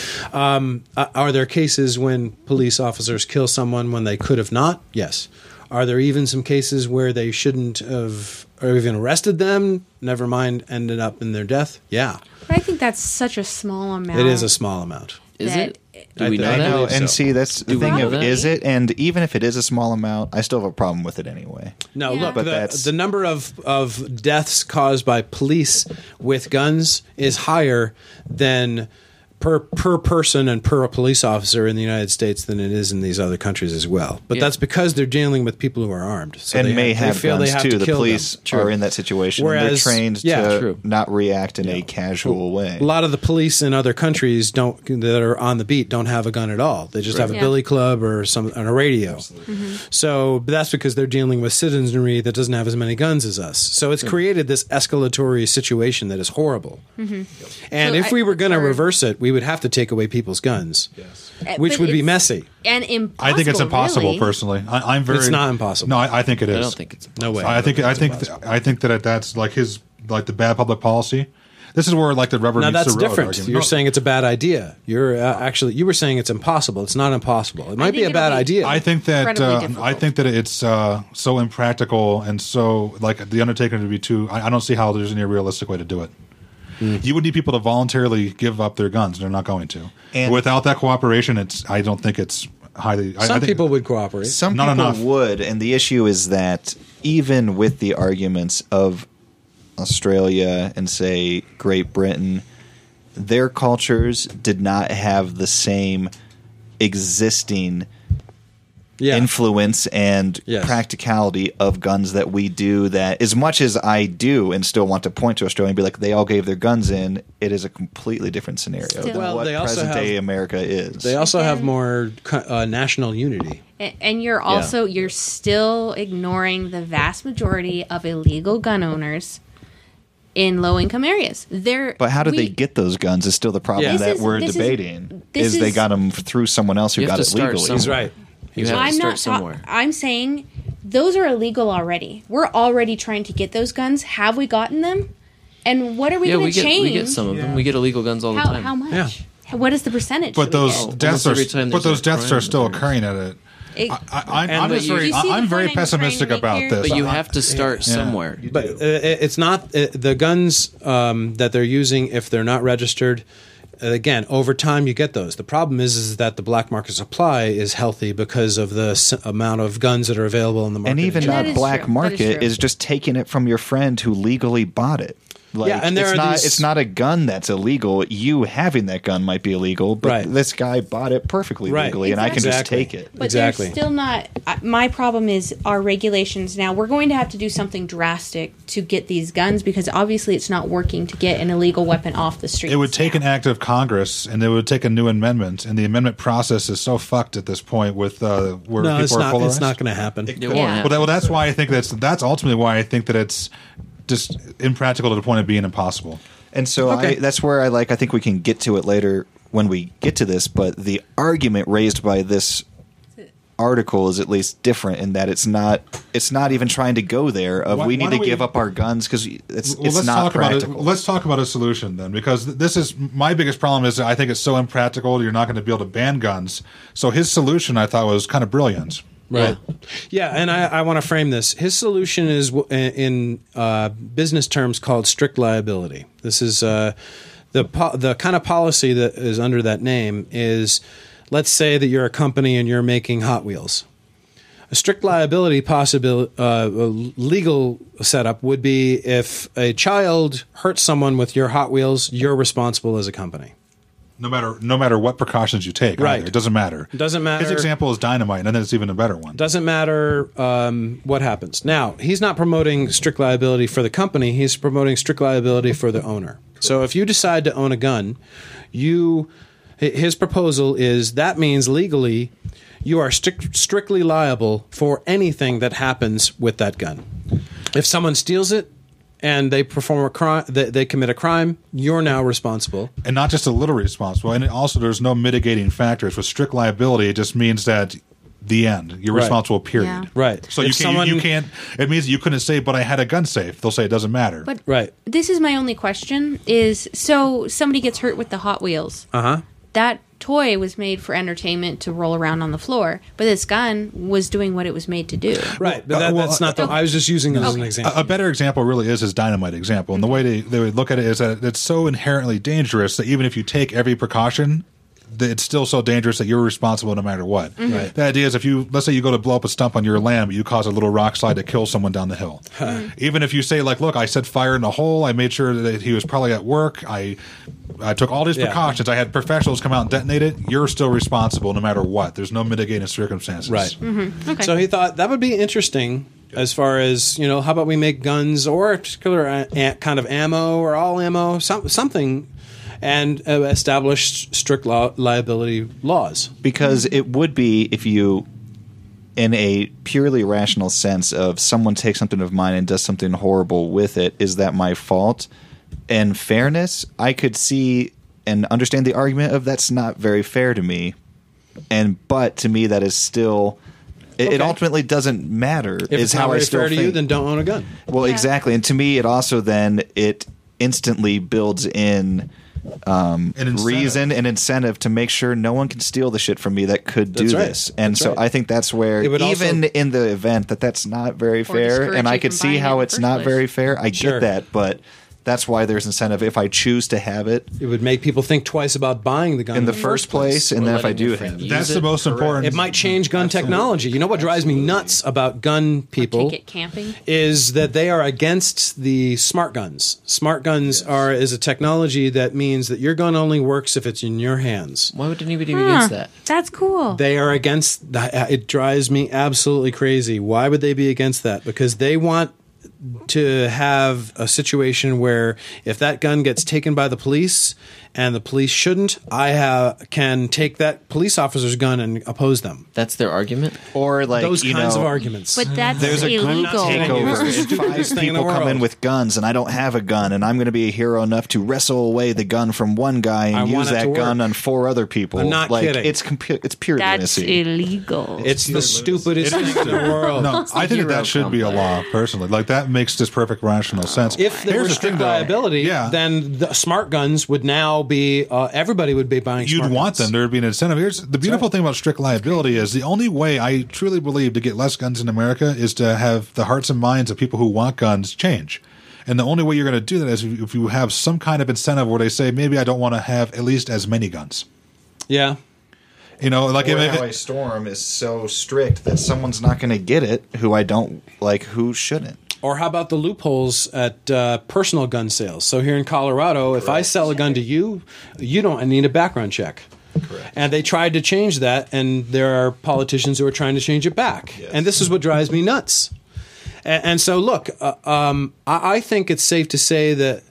Um, uh, are there cases when police officers kill someone when they could have not? Yes. Are there even some cases where they shouldn't have or even arrested them? Never mind, ended up in their death. Yeah, but I think that's such a small amount. it is a small amount. Is That- it? Do we I- know I that? No, believe and so. see, that's the Do we thing know of that? is it? And even if it is a small amount, I still have a problem with it anyway. No, Yeah. look, But the, that's- the number of, of deaths caused by police with guns is higher than per per person and per police officer in the United States than it is in these other countries as well. But Yeah. that's because they're dealing with people who are armed. So and they may they have feel guns they have too. to The kill police them. are in that situation. and Whereas- they're trained yeah, to true. not react in a casual way. A lot of the police in other countries don't that are on the beat don't have a gun at all. They just have a Yeah. billy club or some on a radio. Mm-hmm. So but that's because they're dealing with citizenry that doesn't have as many guns as us. So it's created this escalatory situation that is horrible. And So if I- we were going to or- reverse it, we would have to take away people's guns, Uh, which but would be it's- messy. and impossible. I think it's impossible. really. Personally, I, I'm very. It's not impossible. No, I, I think it is. I don't think it's No way. I think I think I think that that's like his like the bad public policy. This is where like the rubber Now meets that's the road different. argument. You're No, saying it's a bad idea. You're uh, actually you were saying it's impossible. It's not impossible. It might be think a it'll bad be- idea. I think that Incredibly uh, difficult. I think that it's uh, so impractical and so like the undertaking to be too. I, I don't see how there's any realistic way to do it. You would need people to voluntarily give up their guns. They're not going to. And- Without that cooperation, it's. I don't think it's highly. I, Some I think, people would cooperate. Some Not people enough. would, and the issue is that even with the arguments of Australia and say Great Britain, their cultures did not have the same existing yeah. influence and Yes. practicality of guns that we do. That as much as I do and still want to point to Australia and be like they all gave their guns in, it is a completely different scenario Still. than Well, what they also present day have- America is. They also have Again- more co- uh, national unity. A- And you're also you're still ignoring the vast majority of illegal gun owners in low income areas. They're But how did we- they get those guns is still the problem Yeah. This that is- we're this is- debating. this Is, they is- got them through someone else who You have got to it start legally. somewhere. He's right. You have I'm to start not. ta- somewhere. I'm saying those are illegal already. We're already trying to get those guns. Have we gotten them? And what are we yeah, going we to get change? we get some of them. We get illegal guns all the how, time. how much? Yeah. What is the percentage? But that we those get? deaths are. every time But there's those a deaths crime, are still there's- occurring at it. It- I, I, I'm, And I'm but just you- very. You see the I'm very point I'm trying to pessimistic make about here? this. But you I- have to start somewhere. But uh, it's not uh, the guns um, that they're using if they're not registered. uh, Again, over time you get those. The problem is, is that the black market supply is healthy because of the s- amount of guns that are available in the market. And even And that that is black true. That is market true. is just taking it from your friend who legally bought it. Like, Yeah, and there it's are not these- it's not a gun that's illegal. You having that gun might be illegal, but Right. this guy bought it perfectly Right. legally, and I can just Exactly. take it. But Exactly. they're still not. uh, My problem is our regulations now. We're going to have to do something drastic to get these guns because obviously it's not working to get an illegal weapon off the street. It would take an act of Congress, and it would take a new amendment, and the amendment process is so fucked at this point with uh, where no, people it's are not. polarized. It's not going to happen. It Yeah. won't happen. Well, that, well, that's why I think that's that's ultimately why I think that it's just impractical to the point of being impossible. And so Okay. I, that's where I like. I think we can get to it later when we get to this. But the argument raised by this article is at least different in that it's not. It's not even trying to go there. Of Why- we why need to don't we- give up our guns because it's Well, it's let's not talk practical. about it. Let's talk about a solution then, because th- this is my biggest problem. Is that I think it's so impractical. You're not going to be able to ban guns. So his solution, I thought, was kind of brilliant. Right. Yeah, and I, I want to frame this. His solution is w- in uh, business terms called strict liability. This is uh, the po- the kind of policy that is under that name is let's say that you're a company and you're making Hot Wheels. A strict liability possibility, uh, legal setup would be if a child hurts someone with your Hot Wheels, you're responsible as a company. No matter no matter what precautions you take, Right. either. It doesn't matter. It doesn't matter. His example is dynamite, and then it's even a better one. Doesn't matter um, what happens. Now, he's not promoting strict liability for the company. He's promoting strict liability for the owner. So if you decide to own a gun, you his proposal is that means legally you are strict, strictly liable for anything that happens with that gun. If someone steals it and they perform a crime, they, they commit a crime, you're now responsible. And not just a little responsible. And also, there's no mitigating factors. With strict liability, it just means that the end. You're Right. responsible, period. Yeah. Right. So If you, can, someone- you, you can't, it means you couldn't say, but I had a gun safe. They'll say it doesn't matter. But Right. this is my only question: is so somebody gets hurt with the Hot Wheels. Uh-huh. That toy was made for entertainment to roll around on the floor, but this gun was doing what it was made to do. Right. But that, Uh, well, that's not the... I was just using it as an example. A, a better example really is his dynamite example. And the way they, they would look at it is that it's so inherently dangerous that even if you take every precaution, that it's still so dangerous that you're responsible no matter what. Right. The idea is if you, let's say you go to blow up a stump on your land, but you cause a little rock slide to kill someone down the hill. Even if you say, like, look, I set fire in the hole, I made sure that he was probably at work, I I took all these Yeah. precautions, I had professionals come out and detonate it, you're still responsible no matter what. There's no mitigating circumstances. Right. Okay. So he thought that would be interesting as far as, you know, how about we make guns or a particular a- a- kind of ammo or all ammo, some, something, and uh, establish strict law, liability laws. Because it would be if you, in a purely rational sense of someone takes something of mine and does something horrible with it, is that my fault? In fairness, I could see and understand the argument of that's not very fair to me. And but to me, that is still. It, it Okay. ultimately doesn't matter. If is it's not how I very still fair to think. you, then don't own a gun. Well, Yeah. exactly, and to me, it also then it instantly builds in um, An incentive. reason and incentive to make sure no one can steal the shit from me that could do That's right. this. And That's so right. I think that's where, It would even also- in the event that that's not very fair, discourage and I you could from see buying it how in the it's first not place. very fair. I Sure. get that, but that's why there's incentive. If I choose to have it It would make people think twice about buying the gun in the first place, and Or then if I letting do your have friend it. use That's it. the most important. It might change gun technology. You know what drives me nuts about gun people Take it camping. is that they are against the smart guns. Smart guns are is a technology that means that your gun only works if it's in your hands. Why would anybody be Huh. against that? That's cool. They are against that. It drives me absolutely crazy. Why would they be against that? Because they want to have a situation where if that gun gets taken by the police and the police shouldn't, I have, can take that police officer's gun and oppose them. That's their argument. Or like Those you kinds know, of arguments. but that's there's a group illegal. takeover This is the and five stupidest thing in people the come in world. with guns and I don't have a gun and I'm going to be a hero enough to wrestle away the gun from one guy and I want use it to that gun work. on four other people. I'm not like, kidding. It's compu- it's pure That's lunacy. illegal. It's the stupidest thing in the world. No, I think that, hero that should be a law, complex. personally. Like, that makes just perfect rational sense. If there Here's were the strict thing, though. liability, Yeah. then the smart guns would now be, uh, everybody would be buying You'd smart want guns. them. There would be an incentive. Here's the beautiful thing about strict liability is the only way I truly believe to get less guns in America is to have the hearts and minds of people who want guns change. And the only way you're going to do that is if you have some kind of incentive where they say, maybe I don't want to have at least as many guns. Yeah. You know, like Or if, how a storm is so strict that someone's not going to get it who I don't like, who shouldn't. Or how about the loopholes at uh, personal gun sales? So here in Colorado, if I sell a gun to you, you don't need a background check. Correct. And they tried to change that, and there are politicians who are trying to change it back. Yes. And this is what drives me nuts. And, and so, look, uh, um, I, I think it's safe to say that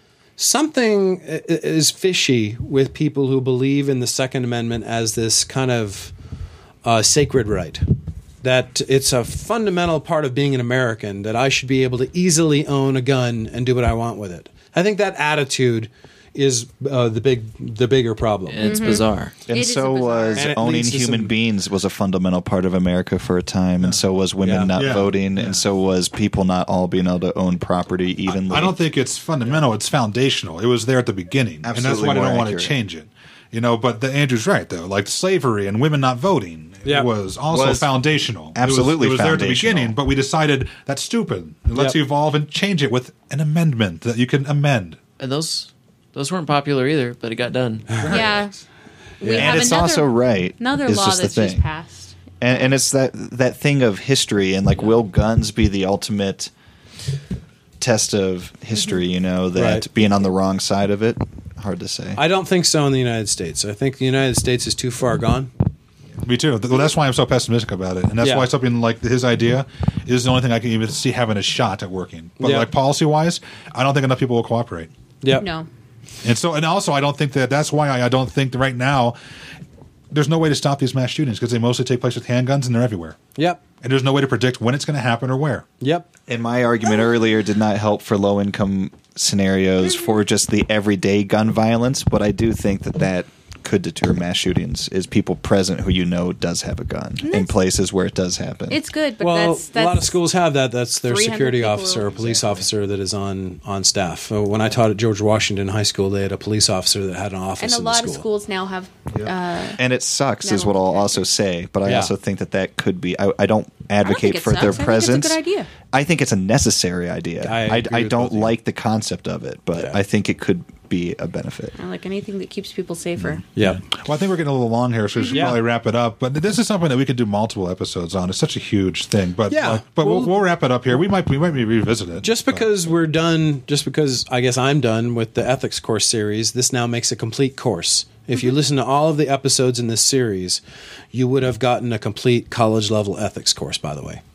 something i- is fishy with people who believe in the Second Amendment as this kind of uh, sacred right. That it's a fundamental part of being an American, that I should be able to easily own a gun and do what I want with it. I think that attitude is uh, the big, the bigger problem. And it's bizarre. And It is so a bizarre- was And it owning leads to human some- beings was a fundamental part of America for a time, and so was women Yeah. not Yeah. voting, Yeah. and so was people not all being able to own property evenly. I don't think it's fundamental. It's foundational. It was there at the beginning, and that's Absolutely why they more don't want to accurate. change it. You know, but the, Andrew's right though. Like slavery and women not voting Yeah. was also Was foundational. absolutely it was, it was there at the foundational. beginning, but we decided that's stupid. Let's Yep. evolve and change it with an amendment that you can amend. And those those weren't popular either, but it got done. Yeah. We and have it's another, also right. Another is law just the that's just thing. passed. And, and it's that that thing of history and like, will guns be the ultimate test of history? You know, that Right. being on the wrong side of it, hard to say. I don't think so in the United States. I think the United States is too far gone. Me too. Well, that's why I'm so pessimistic about it, and that's Yeah. why something like his idea is the only thing I can even see having a shot at working. But Yeah. like policy wise, I don't think enough people will cooperate. Yep. No. And so, and also, I don't think that that's why I, I don't think that right now there's no way to stop these mass shootings because they mostly take place with handguns and they're everywhere. Yep. And there's no way to predict when it's going to happen or where. Yep. And my argument earlier did not help for low income scenarios for just the everyday gun violence, but I do think that that could deter mass shootings is people present who you know does have a gun in places where it does happen. It's good, but Well, that's, that's a lot of schools have that. That's their three hundred security people. officer or police officer that is on, on staff. So when I taught at George Washington High School, they had a police officer that had an office And a in lot the of school. schools now have. Uh, And it sucks, is what Mental I'll also say. But I Yeah. also think that that could be. I, I don't advocate it for sucks. their I think it's a presence. good idea. I think it's a necessary idea. I I, agree I with don't both of you. like the concept of it, but Yeah. I think it could be a benefit. I like anything that keeps people safer. Yeah. Well, I think we're getting a little long here, so we should Yeah. probably wrap it up. But this is something that we could do multiple episodes on. It's such a huge thing. But Yeah. like, but we'll, Well- we'll wrap it up here. We might we might be revisit it. Just but- because we're done, just because I guess I'm done with the ethics course series, this now makes a complete course. If you listen to all of the episodes in this series, you would have gotten a complete college level ethics course, by the way.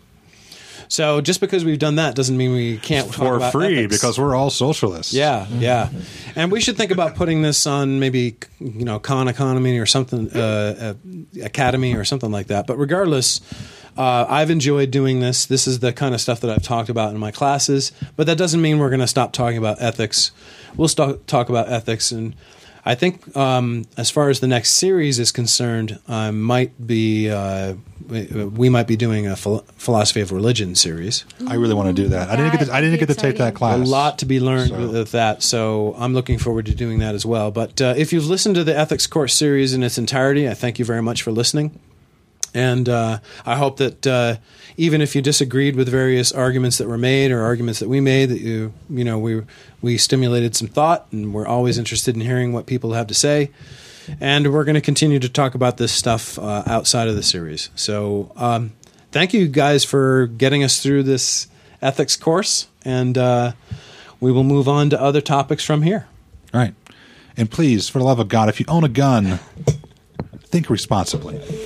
So just because we've done that doesn't mean we can't talk for about free ethics. because we're all socialists. Yeah, yeah, and we should think about putting this on maybe you know Khan Economy or something, uh, uh, Academy or something like that. But regardless, uh, I've enjoyed doing this. This is the kind of stuff that I've talked about in my classes. But that doesn't mean we're going to stop talking about ethics. We'll st- talk about ethics, and I think um, as far as the next series is concerned, I might be uh, we, we might be doing a phil- philosophy of religion series. I really want to do that. I didn't get to, I didn't get to take that class. A lot to be learned So- with that, so I'm looking forward to doing that as well. But uh, if you've listened to the ethics course series in its entirety, I thank you very much for listening. And uh, I hope that uh, even if you disagreed with various arguments that were made or arguments that we made, that you you know we we stimulated some thought, and we're always interested in hearing what people have to say. And we're going to continue to talk about this stuff uh, outside of the series. So um, thank you guys for getting us through this ethics course, and uh, we will move on to other topics from here. All right. And please, for the love of God, if you own a gun, think responsibly.